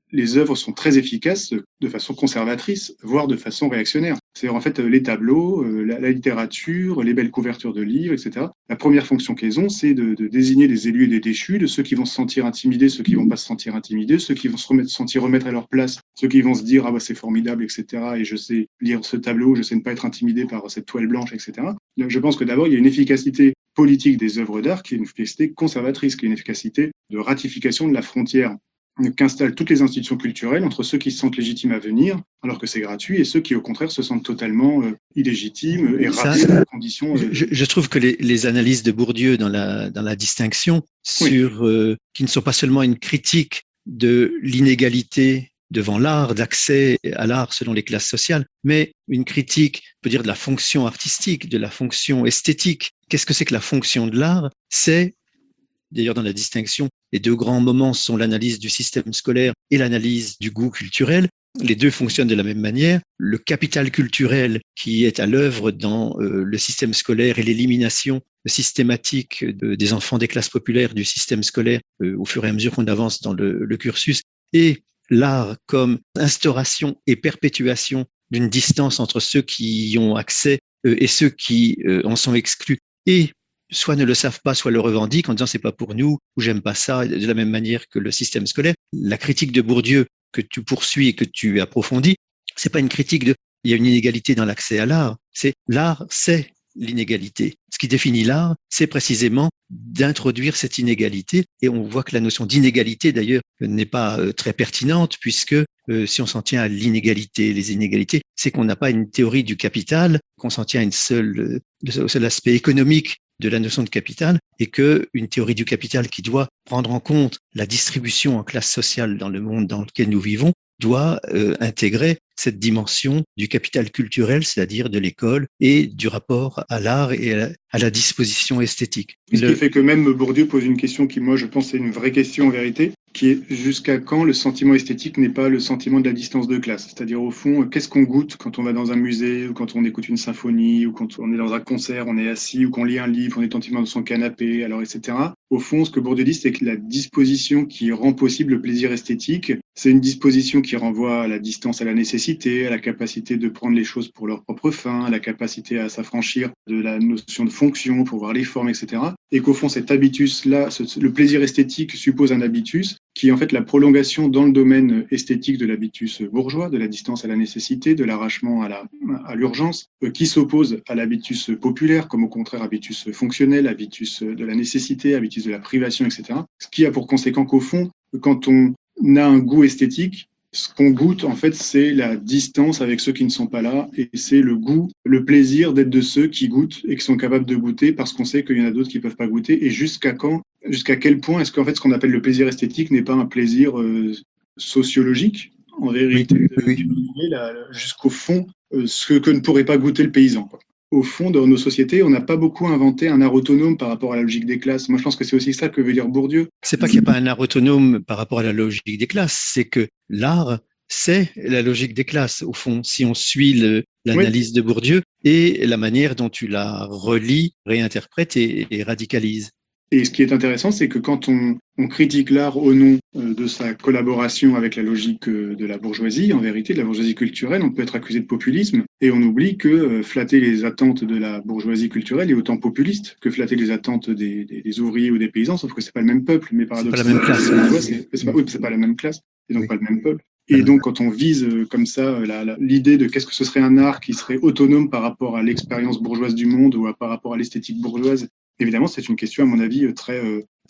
les œuvres sont très efficaces de façon conservatrice, voire de façon réactionnaire. C'est en fait les tableaux, la littérature, les belles couvertures de livres, etc. La première fonction qu'elles ont, c'est de désigner des élus et des déchus, de ceux qui vont se sentir intimidés, ceux qui vont pas se sentir intimidés, ceux qui vont se sentir remettre à leur place, ceux qui vont se dire ah bah c'est formidable, etc. Et je sais lire ce tableau, je sais ne pas être intimidé par cette toile blanche, etc. Donc je pense que d'abord il y a une efficacité politique des œuvres d'art qui est une efficacité conservatrice, qui est une efficacité de ratification de la frontière qu'installent toutes les institutions culturelles entre ceux qui se sentent légitimes à venir, alors que c'est gratuit, et ceux qui, au contraire, se sentent totalement illégitimes et rappellent les conditions. Je trouve que les analyses de Bourdieu dans la distinction sur qui ne sont pas seulement une critique de l'inégalité devant l'art, d'accès à l'art selon les classes sociales, mais une critique, on peut dire, de la fonction artistique, de la fonction esthétique. Qu'est-ce que c'est que la fonction de l'art? C'est, d'ailleurs, dans la distinction, les deux grands moments sont l'analyse du système scolaire et l'analyse du goût culturel. Les deux fonctionnent de la même manière. Le capital culturel qui est à l'œuvre dans le système scolaire et l'élimination systématique des enfants des classes populaires du système scolaire au fur et à mesure qu'on avance dans le cursus, et l'art comme instauration et perpétuation d'une distance entre ceux qui y ont accès et ceux qui en sont exclus, et soit ne le savent pas, soit le revendiquent en disant c'est pas pour nous, ou j'aime pas ça, de la même manière que le système scolaire. La critique de Bourdieu que tu poursuis et que tu approfondis, c'est pas une critique de il y a une inégalité dans l'accès à l'art, c'est l'art, c'est l'inégalité. Ce qui définit l'art, c'est précisément d'introduire cette inégalité, et on voit que la notion d'inégalité d'ailleurs n'est pas très pertinente, puisque si on s'en tient à l'inégalité, les inégalités, c'est qu'on n'a pas une théorie du capital, qu'on s'en tient à au seul aspect économique de la notion de capital, et que une théorie du capital qui doit prendre en compte la distribution en classes sociales dans le monde dans lequel nous vivons doit intégrer cette dimension du capital culturel, c'est-à-dire de l'école et du rapport à l'art et à la disposition esthétique. Ce qui fait que même Bourdieu pose une question qui, moi, je pense, est une vraie question en vérité, qui est jusqu'à quand le sentiment esthétique n'est pas le sentiment de la distance de classe. C'est-à-dire, au fond, qu'est-ce qu'on goûte quand on va dans un musée, ou quand on écoute une symphonie, ou quand on est dans un concert, on est assis, ou qu'on lit un livre, on est tranquillement dans son canapé, alors etc. Au fond, ce que Bourdieu dit, c'est que la disposition qui rend possible le plaisir esthétique, c'est une disposition qui renvoie à la distance, à la nécessité, à la capacité de prendre les choses pour leur propre fin, à la capacité à s'affranchir de la notion de fonction pour voir les formes, etc. Et qu'au fond, cet habitus-là, le plaisir esthétique suppose un habitus qui est en fait la prolongation dans le domaine esthétique de l'habitus bourgeois, de la distance à la nécessité, de l'arrachement à l'urgence, qui s'oppose à l'habitus populaire, comme au contraire habitus fonctionnel, habitus de la nécessité, habitus de la privation, etc. Ce qui a pour conséquent qu'au fond, quand on a un goût esthétique, ce qu'on goûte, en fait, c'est la distance avec ceux qui ne sont pas là, et c'est le goût, le plaisir d'être de ceux qui goûtent et qui sont capables de goûter parce qu'on sait qu'il y en a d'autres qui ne peuvent pas goûter. Et jusqu'à quel point est-ce qu'en fait, ce qu'on appelle le plaisir esthétique n'est pas un plaisir sociologique, en vérité, oui. Jusqu'au fond, ce que ne pourrait pas goûter le paysan, quoi. Au fond, dans nos sociétés, on n'a pas beaucoup inventé un art autonome par rapport à la logique des classes. Moi, je pense que c'est aussi ça que veut dire Bourdieu. C'est pas qu'il n'y a pas un art autonome par rapport à la logique des classes, c'est que l'art, c'est la logique des classes. Au fond, si on suit l'analyse de Bourdieu et la manière dont tu la relis, réinterprètes et radicalises. Et ce qui est intéressant, c'est que quand on critique l'art au nom de sa collaboration avec la logique de la bourgeoisie, en vérité, de la bourgeoisie culturelle, on peut être accusé de populisme, et on oublie que flatter les attentes de la bourgeoisie culturelle est autant populiste que flatter les attentes des ouvriers ou des paysans, sauf que c'est pas le même peuple, mais paradoxalement, c'est pas la même classe, et donc pas le même peuple. Et donc, quand on vise comme ça l'idée de qu'est-ce que ce serait un art qui serait autonome par rapport à l'expérience bourgeoise du monde ou par rapport à l'esthétique bourgeoise, évidemment, c'est une question, à mon avis, très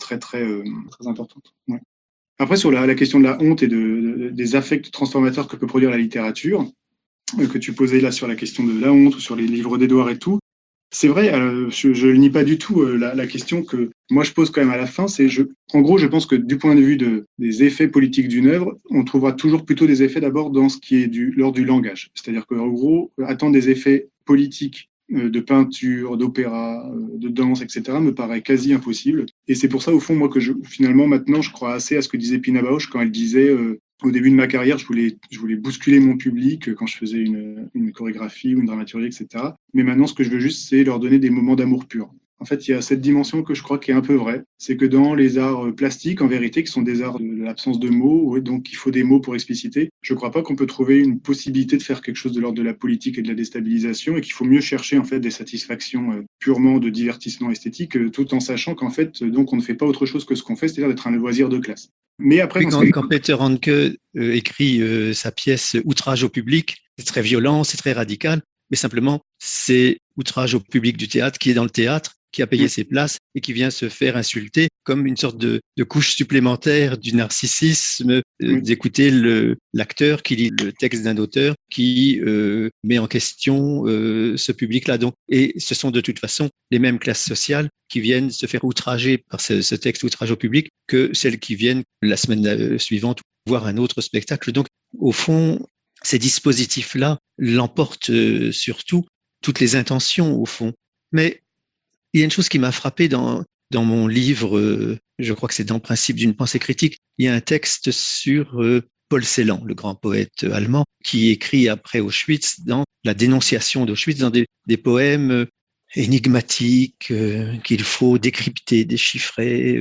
importante. Ouais. Après, sur la question de la honte et des affects transformateurs que peut produire la littérature, que tu posais là sur la question de la honte ou sur les livres d'Édouard et tout, c'est vrai, je ne nie pas du tout la question que moi je pose quand même à la fin. En gros, je pense que du point de vue des effets politiques d'une œuvre, on trouvera toujours plutôt des effets d'abord dans ce qui est l'ordre du langage. C'est-à-dire qu'en gros, attendre des effets politiques de peinture, d'opéra, de danse, etc., me paraît quasi impossible. Et c'est pour ça, au fond, moi, que finalement, maintenant, je crois assez à ce que disait Pina Bausch quand elle disait au début de ma carrière, je voulais bousculer mon public quand je faisais une chorégraphie ou une dramaturgie, etc. Mais maintenant, ce que je veux juste, c'est leur donner des moments d'amour pur. En fait, il y a cette dimension que je crois qui est un peu vraie. C'est que dans les arts plastiques, en vérité, qui sont des arts de l'absence de mots, donc il faut des mots pour expliciter, je ne crois pas qu'on peut trouver une possibilité de faire quelque chose de l'ordre de la politique et de la déstabilisation, et qu'il faut mieux chercher en fait des satisfactions purement de divertissement esthétique, tout en sachant qu'en fait, donc on ne fait pas autre chose que ce qu'on fait, c'est-à-dire d'être un loisir de classe. Mais après, Oui, quand Peter Handke écrit sa pièce Outrage au public, c'est très violent, c'est très radical, mais simplement, c'est outrage au public du théâtre qui est dans le théâtre, qui a payé ses places et qui vient se faire insulter comme une sorte de couche supplémentaire du narcissisme d'écouter l'acteur qui lit le texte d'un auteur qui met en question ce public-là. Donc, et ce sont de toute façon les mêmes classes sociales qui viennent se faire outrager par ce texte outrage au public que celles qui viennent la semaine suivante voir un autre spectacle. Donc, au fond, ces dispositifs-là l'emportent surtout toutes les intentions, au fond. Mais il y a une chose qui m'a frappé dans mon livre, je crois que c'est dans Principe d'une pensée critique, il y a un texte sur Paul Celan, le grand poète allemand, qui écrit après Auschwitz, dans la dénonciation d'Auschwitz, dans des poèmes énigmatiques qu'il faut décrypter, déchiffrer.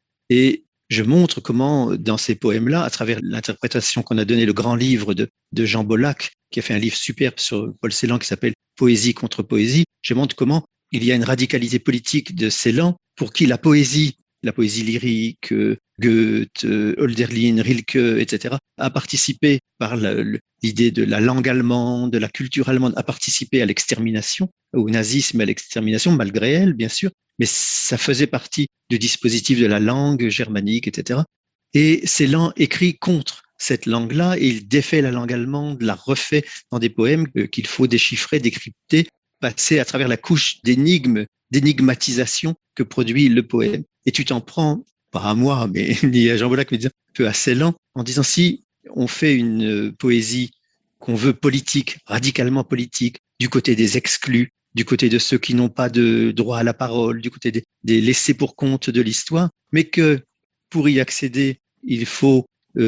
Et je montre comment, dans ces poèmes-là, à travers l'interprétation qu'on a donnée, le grand livre de Jean Bollack, qui a fait un livre superbe sur Paul Celan qui s'appelle Poésie contre poésie, je montre comment il y a une radicalité politique de Celan pour qui la poésie lyrique, Goethe, Hölderlin, Rilke, etc., a participé par l'idée de la langue allemande, de la culture allemande, a participé à l'extermination, au nazisme, à l'extermination, malgré elle, bien sûr, mais ça faisait partie du dispositif de la langue germanique, etc. Et Celan écrit contre cette langue-là et il défait la langue allemande, la refait dans des poèmes qu'il faut déchiffrer, décrypter, passer à travers la couche d'énigmatisation que produit le poème. Et tu t'en prends, pas à moi, mais ni à Jean Bollack, mais un peu à Celan, en disant si on fait une poésie qu'on veut politique, radicalement politique, du côté des exclus, du côté de ceux qui n'ont pas de droit à la parole, du côté des laissés pour compte de l'histoire, mais que pour y accéder, il faut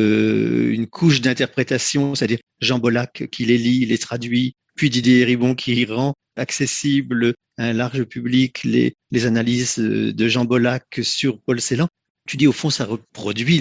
une couche d'interprétation, c'est-à-dire Jean Bollack qui les lit, les traduit, puis Didier Ribon qui rend accessible à un large public les analyses de Jean Bollack sur Paul Celan. Tu dis au fond, ça reproduit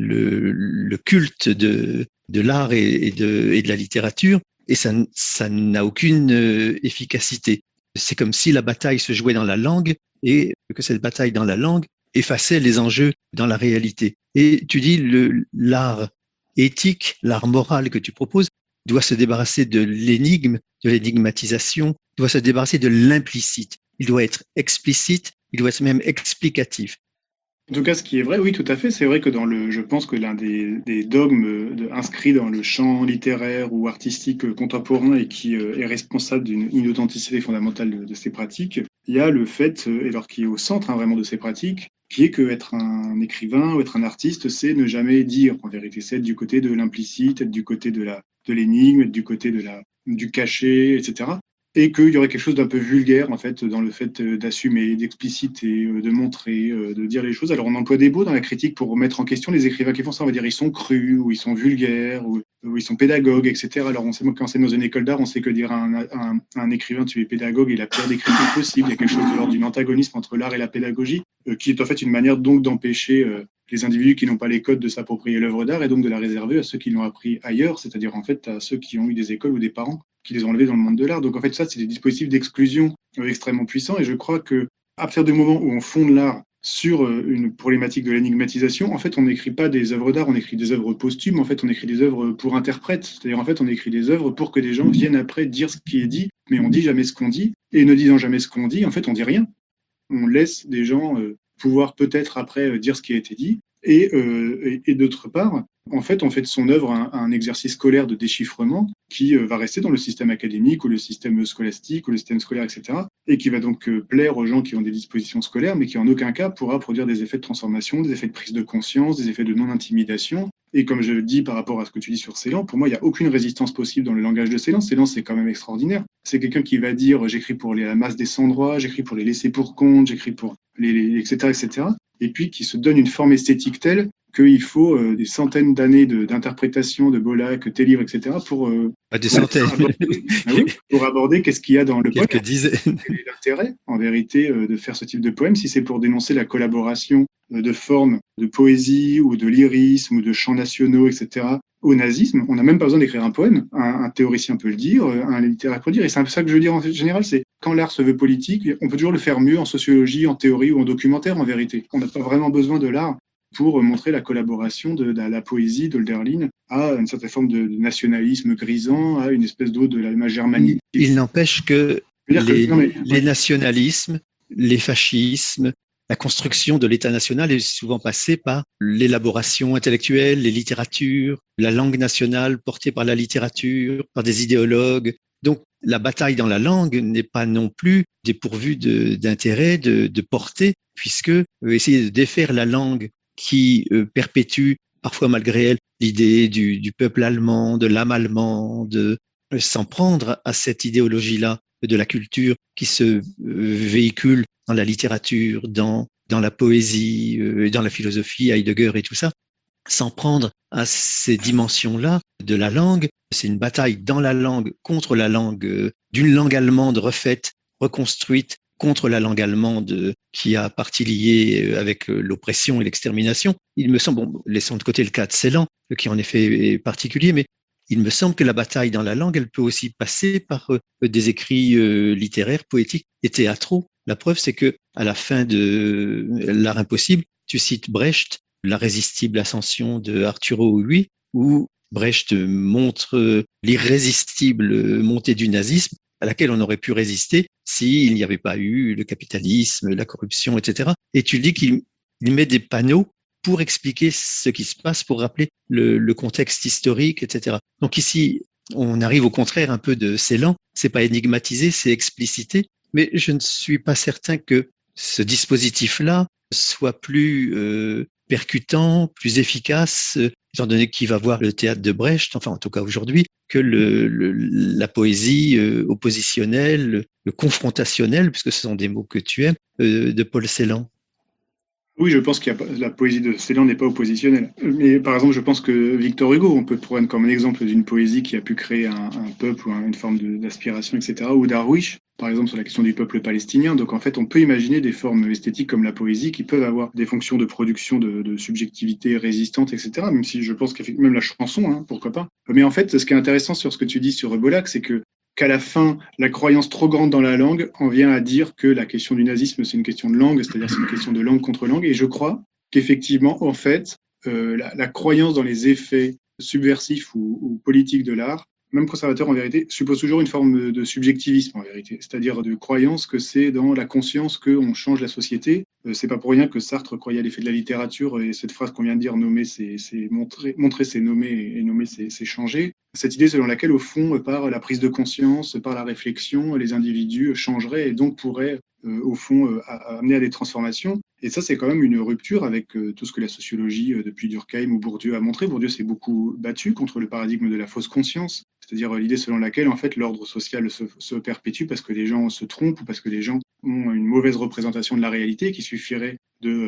le culte de l'art et de la littérature, et ça n'a aucune efficacité. C'est comme si la bataille se jouait dans la langue et que cette bataille dans la langue effaçait les enjeux dans la réalité. Et tu dis l'art éthique, l'art moral que tu proposes doit se débarrasser de l'énigme, de l'énigmatisation, doit se débarrasser de l'implicite. Il doit être explicite, il doit être même explicatif. En tout cas, ce qui est vrai, oui, tout à fait. C'est vrai que je pense que l'un des dogmes inscrits dans le champ littéraire ou artistique contemporain et qui est responsable d'une inauthenticité fondamentale de ces pratiques, il y a le fait, et alors qui est au centre vraiment de ces pratiques, qui est qu'être un écrivain ou être un artiste, c'est ne jamais dire. En vérité, c'est être du côté de l'implicite, être du côté de l'énigme, être du côté du cachet, etc. Et qu'il y aurait quelque chose d'un peu vulgaire en fait dans le fait d'assumer, d'expliciter, de montrer, de dire les choses. Alors on emploie des mots dans la critique pour remettre en question les écrivains qui font ça. On va dire ils sont crus, ou ils sont vulgaires, ou ils sont pédagogues, etc. Alors on sait quand c'est dans une école d'art, on sait que dire à un écrivain tu es pédagogue est la pire des critiques possible. Il y a quelque chose de l'ordre d'une antagonisme entre l'art et la pédagogie, qui est en fait une manière donc d'empêcher les individus qui n'ont pas les codes de s'approprier l'œuvre d'art et donc de la réserver à ceux qui l'ont appris ailleurs, c'est-à-dire en fait à ceux qui ont eu des écoles ou des parents qui les ont enlevés dans le monde de l'art. Donc en fait ça, c'est des dispositifs d'exclusion extrêmement puissants et je crois que à partir du moment où on fonde l'art sur une problématique de l'énigmatisation, en fait on n'écrit pas des œuvres d'art, on écrit des œuvres posthumes, en fait on écrit des œuvres pour interprètes, c'est-à-dire en fait on écrit des œuvres pour que des gens viennent après dire ce qui est dit, mais on dit jamais ce qu'on dit, et ne disant jamais ce qu'on dit, en fait on dit rien. On laisse des gens pouvoir peut-être après dire ce qui a été dit. Et d'autre part, en fait, on fait de son œuvre un exercice scolaire de déchiffrement qui va rester dans le système académique ou le système scolastique ou le système scolaire, etc. Et qui va donc plaire aux gens qui ont des dispositions scolaires, mais qui en aucun cas pourra produire des effets de transformation, des effets de prise de conscience, des effets de non-intimidation. Et comme je le dis par rapport à ce que tu dis sur Celan, pour moi, il n'y a aucune résistance possible dans le langage de Celan. Celan, c'est quand même extraordinaire. C'est quelqu'un qui va dire « j'écris pour la masse des sans-droits, j'écris pour les laissés pour compte, j'écris pour etc., etc. » et puis qui se donne une forme esthétique telle qu'il faut des centaines d'années d'interprétation de Bollac, tes livres, etc. pour Pas des centaines, pour aborder qu'est-ce qu'il y a dans le poème. quelques dizaines. Quel est l'intérêt, en vérité, de faire ce type de poème, si c'est pour dénoncer la collaboration de formes de poésie ou de lyrisme ou de chants nationaux, etc., au nazisme? On n'a même pas besoin d'écrire un poème. Un théoricien peut le dire, un littéraire peut le dire. Et c'est un peu ça que je veux dire en général, c'est quand l'art se veut politique, on peut toujours le faire mieux en sociologie, en théorie ou en documentaire, en vérité. On n'a pas vraiment besoin de l'art pour montrer la collaboration de la poésie d'Hölderlin à une certaine forme de nationalisme grisant, à une espèce d'eau de la germanique. Il n'empêche que les nationalismes, les fascismes, la construction de l'État national est souvent passée par l'élaboration intellectuelle, les littératures, la langue nationale portée par la littérature, par des idéologues. Donc, la bataille dans la langue n'est pas non plus dépourvue d'intérêt, de portée, puisque essayer de défaire la langue qui perpétue, parfois malgré elle, l'idée du peuple allemand, de l'âme allemande, s'en prendre à cette idéologie-là de la culture qui se véhicule dans la littérature, dans la poésie, dans la philosophie, Heidegger et tout ça, s'en prendre à ces dimensions-là de la langue. C'est une bataille dans la langue contre la langue, d'une langue allemande refaite, reconstruite, contre la langue allemande qui a partie liée avec l'oppression et l'extermination. Il me semble, bon, laissons de côté le cas de Celan, qui en effet est particulier, mais il me semble que la bataille dans la langue, elle peut aussi passer par des écrits littéraires, poétiques et théâtraux. La preuve, c'est que à la fin de L'Art impossible, tu cites Brecht, La résistible ascension de Arturo Ui, où Brecht montre l'irrésistible montée du nazisme à laquelle on aurait pu résister s'il n'y avait pas eu le capitalisme, la corruption, etc. Et tu dis qu'il met des panneaux pour expliquer ce qui se passe, pour rappeler le contexte historique, etc. Donc ici, on arrive au contraire un peu de Celan. C'est pas énigmatisé, c'est explicité, mais je ne suis pas certain que ce dispositif-là soit plus percutant, plus efficace, étant donné qu'il va voir le théâtre de Brecht, enfin en tout cas aujourd'hui, que la poésie oppositionnelle, le confrontationnel, puisque ce sont des mots que tu aimes, de Paul Celan. Oui, je pense qu'il y a la poésie de Celan n'est pas oppositionnelle. Mais par exemple, je pense que Victor Hugo, on peut prendre comme un exemple d'une poésie qui a pu créer un peuple ou une forme d'aspiration, etc. Ou Darwish, par exemple, sur la question du peuple palestinien. Donc en fait, on peut imaginer des formes esthétiques comme la poésie qui peuvent avoir des fonctions de production de subjectivité résistante, etc. Même si je pense qu'effectivement, même la chanson, hein, pourquoi pas. Mais en fait, ce qui est intéressant sur ce que tu dis sur Bollac, c'est que qu'à la fin, la croyance trop grande dans la langue en vient à dire que la question du nazisme, c'est une question de langue, c'est-à-dire c'est une question de langue contre langue. Et je crois qu'effectivement, en fait, la croyance dans les effets subversifs ou politiques de l'art, même conservateur en vérité, suppose toujours une forme de subjectivisme en vérité, c'est-à-dire de croyance que c'est dans la conscience qu'on change la société. C'est pas pour rien que Sartre croyait à l'effet de la littérature et cette phrase qu'on vient de dire, nommer c'est montrer c'est nommer et nommer c'est changer. Cette idée selon laquelle au fond, par la prise de conscience, par la réflexion, les individus changeraient et donc pourraient au fond amener à des transformations. Et ça, c'est quand même une rupture avec tout ce que la sociologie depuis Durkheim ou Bourdieu a montré. Bourdieu s'est beaucoup battu contre le paradigme de la fausse conscience, c'est-à-dire l'idée selon laquelle en fait l'ordre social se perpétue parce que les gens se trompent ou parce que les gens ont une mauvaise représentation de la réalité, qu'il suffirait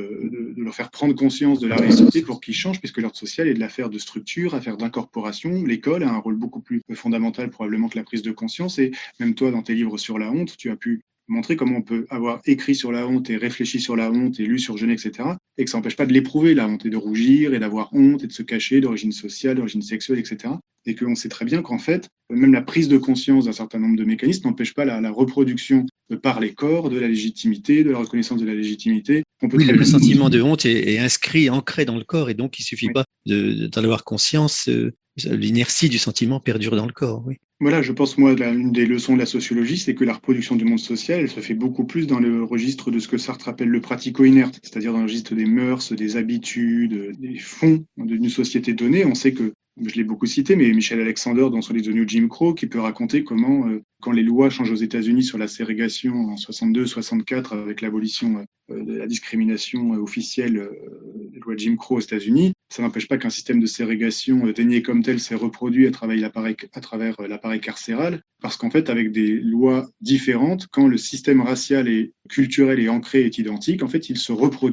de leur faire prendre conscience de la réalité pour qu'ils changent, puisque l'ordre social est de l'affaire de structure, affaire d'incorporation. L'école a un rôle beaucoup plus fondamental probablement que la prise de conscience. Et même toi, dans tes livres sur la honte, tu as pu montrer comment on peut avoir écrit sur la honte et réfléchi sur la honte et lu sur Genet, etc. Et que ça n'empêche pas de l'éprouver, la honte, et de rougir et d'avoir honte et de se cacher d'origine sociale, d'origine sexuelle, etc. Et qu'on sait très bien qu'en fait, même la prise de conscience d'un certain nombre de mécanismes n'empêche pas la reproduction par les corps de la légitimité, de la reconnaissance de la légitimité. Oui, le sentiment de honte est inscrit, ancré dans le corps, et donc il ne suffit pas d'en avoir conscience. L'inertie du sentiment perdure dans le corps. Oui. Voilà, je pense, moi, une des leçons de la sociologie, c'est que la reproduction du monde social, elle se fait beaucoup plus dans le registre de ce que Sartre appelle le pratico-inerte, c'est-à-dire dans le registre des mœurs, des habitudes, des fonds d'une société donnée. On sait que, je l'ai beaucoup cité, mais Michel Alexander, dans son livre The New Jim Crow, qui peut raconter comment, quand les lois changent aux États-Unis sur la ségrégation en 62-64, avec l'abolition de la discrimination officielle des lois de Jim Crow aux États-Unis, ça n'empêche pas qu'un système de ségrégation dénié comme tel s'est reproduit à travers l'appareil carcéral, parce qu'en fait, avec des lois différentes, quand le système racial et culturel et ancré est identique, en fait, il se reproduit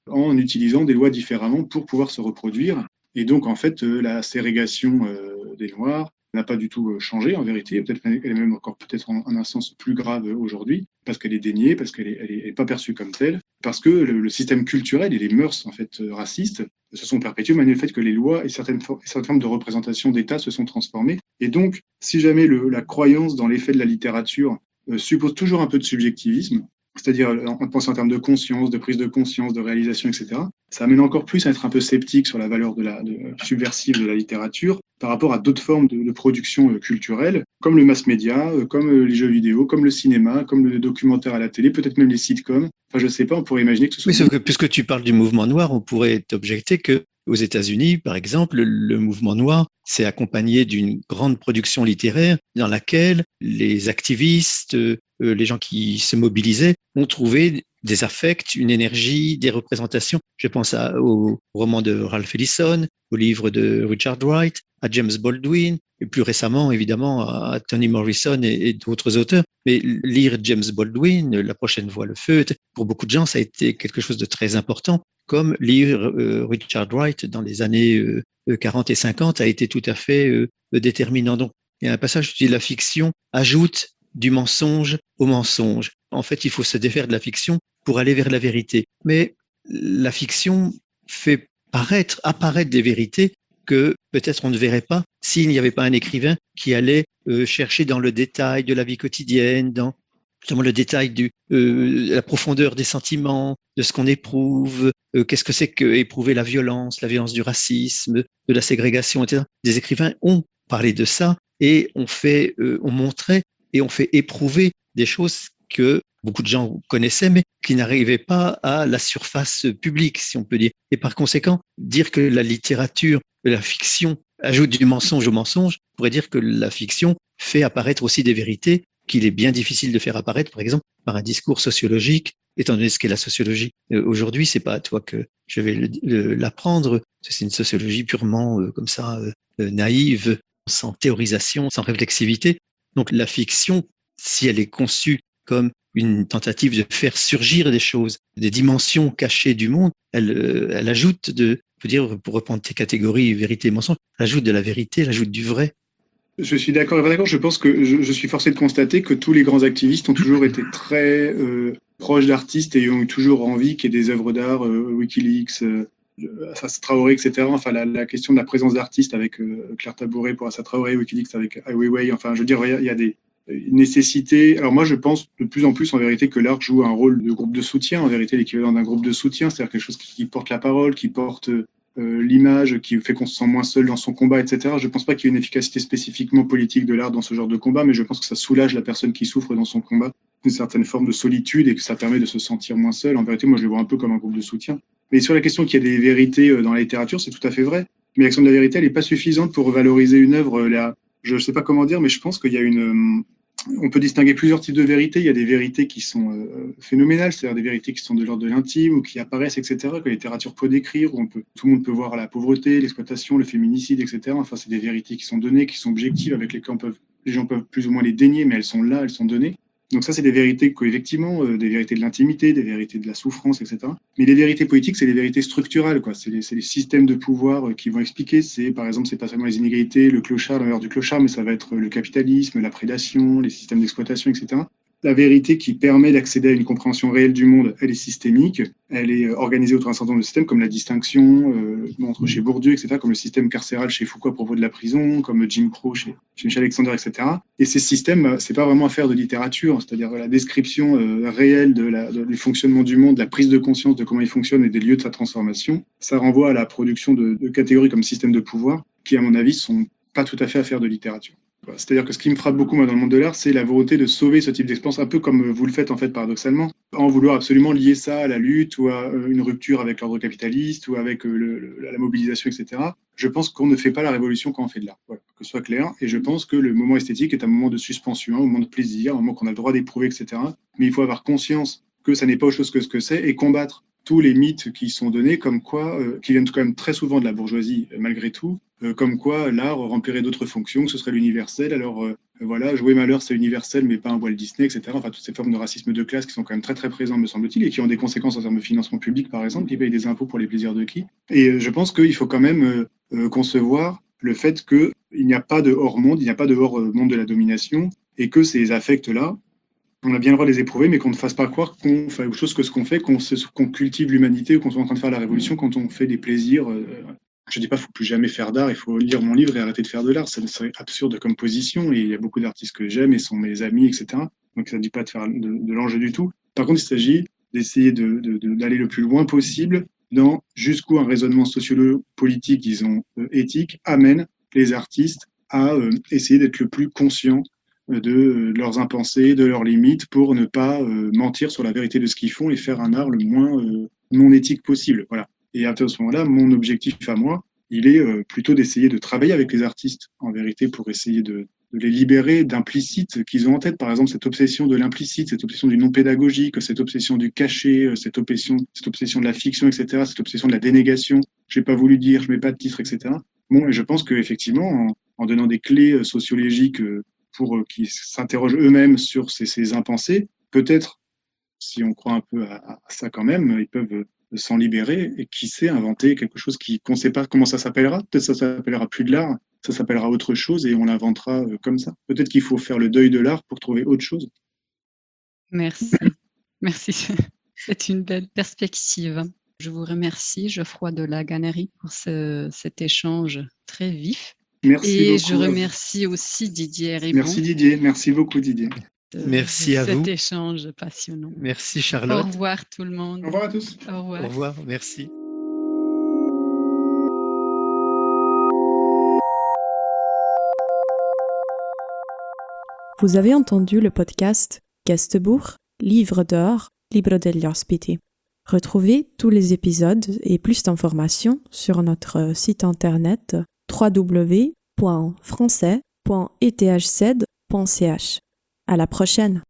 en utilisant des lois différemment pour pouvoir se reproduire. Et donc, en fait, la ségrégation des Noirs n'a pas du tout changé, en vérité. Peut-être qu'elle est même encore peut-être en un sens plus grave aujourd'hui, parce qu'elle est déniée, parce qu'elle est pas perçue comme telle, parce que le système culturel et les mœurs, en fait, racistes se sont perpétués malgré le fait que les lois et certaines formes de représentation d'État se sont transformées. Et donc, si jamais la croyance dans l'effet de la littérature suppose toujours un peu de subjectivisme, c'est-à-dire en pensant en termes de conscience, de prise de conscience, de réalisation, etc., ça amène encore plus à être un peu sceptique sur la valeur subversive de la littérature par rapport à d'autres formes de production culturelle, comme le mass média, comme les jeux vidéo, comme le cinéma, comme le documentaire à la télé, peut-être même les sitcoms. Enfin, je sais pas, on pourrait imaginer que ce soit... Oui, sauf que puisque tu parles du mouvement noir, on pourrait t'objecter que aux États-Unis, par exemple, le mouvement noir s'est accompagné d'une grande production littéraire dans laquelle les activistes, les gens qui se mobilisaient ont trouvé des affects, une énergie, des représentations. Je pense au roman de Ralph Ellison, au livre de Richard Wright, à James Baldwin, et plus récemment, évidemment, à Toni Morrison et d'autres auteurs. Mais lire James Baldwin, La prochaine voit le feu, pour beaucoup de gens, ça a été quelque chose de très important, comme lire Richard Wright dans les années 40 et 50 a été tout à fait déterminant. Donc, il y a un passage où la fiction ajoute du mensonge au mensonge. En fait, il faut se défaire de la fiction pour aller vers la vérité. Mais la fiction fait apparaître des vérités que peut-être on ne verrait pas s'il n'y avait pas un écrivain qui allait chercher dans le détail de la vie quotidienne, dans justement le détail la profondeur des sentiments, de ce qu'on éprouve, qu'est-ce que c'est qu'éprouver la violence du racisme, de la ségrégation, etc. Des écrivains ont parlé de ça et on montrait et on fait éprouver des choses que beaucoup de gens connaissaient, mais qui n'arrivaient pas à la surface publique, si on peut dire. Et par conséquent, dire que la littérature, la fiction ajoute du mensonge au mensonge, on pourrait dire que la fiction fait apparaître aussi des vérités qu'il est bien difficile de faire apparaître, par exemple, par un discours sociologique, étant donné ce qu'est la sociologie. Aujourd'hui, c'est pas à toi que je vais l'apprendre, c'est une sociologie purement comme ça, naïve, sans théorisation, sans réflexivité. Donc la fiction, si elle est conçue comme une tentative de faire surgir des choses, des dimensions cachées du monde, elle ajoute pour reprendre tes catégories vérité et mensonge, elle ajoute de la vérité, elle ajoute du vrai. Je suis d'accord. Je pense que je suis forcé de constater que tous les grands activistes ont toujours été très proches d'artistes et ont eu toujours envie qu'il y ait des œuvres d'art, Wikileaks, Assa Traoré, etc. Enfin, la question de la présence d'artistes avec Claire Tabouret pour Assa Traoré, Wikileaks avec Ai Weiwei. Enfin, je veux dire, il y a une nécessité. Alors moi, je pense de plus en plus en vérité que l'art joue un rôle de groupe de soutien, en vérité l'équivalent d'un groupe de soutien, c'est-à-dire quelque chose qui porte la parole, qui porte l'image, qui fait qu'on se sent moins seul dans son combat, etc. Je ne pense pas qu'il y ait une efficacité spécifiquement politique de l'art dans ce genre de combat, mais je pense que ça soulage la personne qui souffre dans son combat d'une certaine forme de solitude et que ça permet de se sentir moins seul. En vérité, moi, je le vois un peu comme un groupe de soutien. Mais sur la question qu'il y a des vérités dans la littérature, c'est tout à fait vrai. Mais l'action de la vérité, elle n'est pas suffisante pour valoriser une œuvre. Je ne sais pas comment dire, mais je pense qu'il y a on peut distinguer plusieurs types de vérités. Il y a des vérités qui sont phénoménales, c'est-à-dire des vérités qui sont de l'ordre de l'intime ou qui apparaissent, etc., que la littérature peut décrire, où tout le monde peut voir la pauvreté, l'exploitation, le féminicide, etc. Enfin, c'est des vérités qui sont données, qui sont objectives, avec lesquelles les gens peuvent plus ou moins les dénier, mais elles sont là, elles sont données. Donc ça, c'est des vérités, effectivement, des vérités de l'intimité, des vérités de la souffrance, etc. Mais les vérités politiques, c'est les vérités structurales, quoi. C'est les systèmes de pouvoir qui vont expliquer. Par exemple, c'est pas seulement les inégalités, le clochard, l'honneur du clochard, mais ça va être le capitalisme, la prédation, les systèmes d'exploitation, etc. La vérité qui permet d'accéder à une compréhension réelle du monde, elle est systémique, elle est organisée autour d'un certain nombre de systèmes, comme la distinction entre chez Bourdieu, etc., comme le système carcéral chez Foucault à propos de la prison, comme Jim Crow chez Michel Alexander, etc. Et ces systèmes, c'est pas vraiment affaire de littérature, c'est-à-dire la description réelle du fonctionnement du monde, la prise de conscience de comment il fonctionne et des lieux de sa transformation. Ça renvoie à la production de catégories comme système de pouvoir, qui, à mon avis, sont pas tout à fait affaire de littérature. C'est-à-dire que ce qui me frappe beaucoup moi, dans le monde de l'art, c'est la volonté de sauver ce type d'expérience, un peu comme vous le faites en fait paradoxalement, en vouloir absolument lier ça à la lutte ou à une rupture avec l'ordre capitaliste ou avec la mobilisation, etc. Je pense qu'on ne fait pas la révolution quand on fait de l'art, voilà, que ce soit clair. Et je pense que le moment esthétique est un moment de suspension, un moment de plaisir, un moment qu'on a le droit d'éprouver, etc. Mais il faut avoir conscience que ça n'est pas autre chose que ce que c'est et combattre tous les mythes qui sont donnés, comme quoi, qui viennent quand même très souvent de la bourgeoisie malgré tout, comme quoi l'art remplirait d'autres fonctions, que ce serait l'universel. Alors voilà, jouer malheur, c'est universel, mais pas un Walt Disney, etc. Enfin, toutes ces formes de racisme de classe qui sont quand même très très présentes, me semble-t-il, et qui ont des conséquences en termes de financement public, par exemple, qui payent des impôts pour les plaisirs de qui. Et je pense qu'il faut quand même concevoir le fait qu'il n'y a pas de hors-monde, il n'y a pas de hors-monde de la domination, et que ces affects-là, on a bien le droit de les éprouver, mais qu'on ne fasse pas croire qu'on fait autre chose que ce qu'on fait, qu'on cultive l'humanité ou qu'on soit en train de faire la révolution quand on fait des plaisirs. Je ne dis pas qu'il ne faut plus jamais faire d'art, il faut lire mon livre et arrêter de faire de l'art. Ça serait absurde comme position, et il y a beaucoup d'artistes que j'aime et sont mes amis, etc. Donc ça ne dit pas de faire de l'enjeu du tout. Par contre, il s'agit d'essayer d'aller le plus loin possible dans jusqu'où un raisonnement sociolo-politique, disons, éthique, amène les artistes à essayer d'être le plus conscients de leurs impensés, de leurs limites, pour ne pas mentir sur la vérité de ce qu'ils font et faire un art le moins non éthique possible. Voilà. Et à partir de ce moment-là, mon objectif à moi, il est plutôt d'essayer de travailler avec les artistes, en vérité, pour essayer de les libérer d'implicites qu'ils ont en tête. Par exemple, cette obsession de l'implicite, cette obsession du non pédagogique, cette obsession du cachet, cette obsession de la fiction, etc., cette obsession de la dénégation. Je n'ai pas voulu dire, je ne mets pas de titre, etc. Bon, et je pense qu'effectivement, en donnant des clés sociologiques pour qu'ils s'interrogent eux-mêmes sur ces impensés, peut-être, si on croit un peu à ça quand même, ils peuvent s'en libérer et qui sait inventer quelque chose qu'on ne sait pas comment ça s'appellera. Peut-être ça s'appellera plus de l'art, ça s'appellera autre chose et on l'inventera comme ça. Peut-être qu'il faut faire le deuil de l'art pour trouver autre chose. Merci. Merci. C'est une belle perspective. Je vous remercie, Geoffroy de la Gannery, pour cet échange très vif. Merci et beaucoup. Je remercie aussi Didier Ribon. Merci Didier, merci beaucoup Didier. Merci à vous. Cet échange passionnant. Merci Charlotte. Au revoir tout le monde. Au revoir à tous. Au revoir. Au revoir, merci. Vous avez entendu le podcast Gästebuch, livre d'or, libro degli ospiti. Retrouvez tous les épisodes et plus d'informations sur notre site internet www.français.ethz.ch. À la prochaine!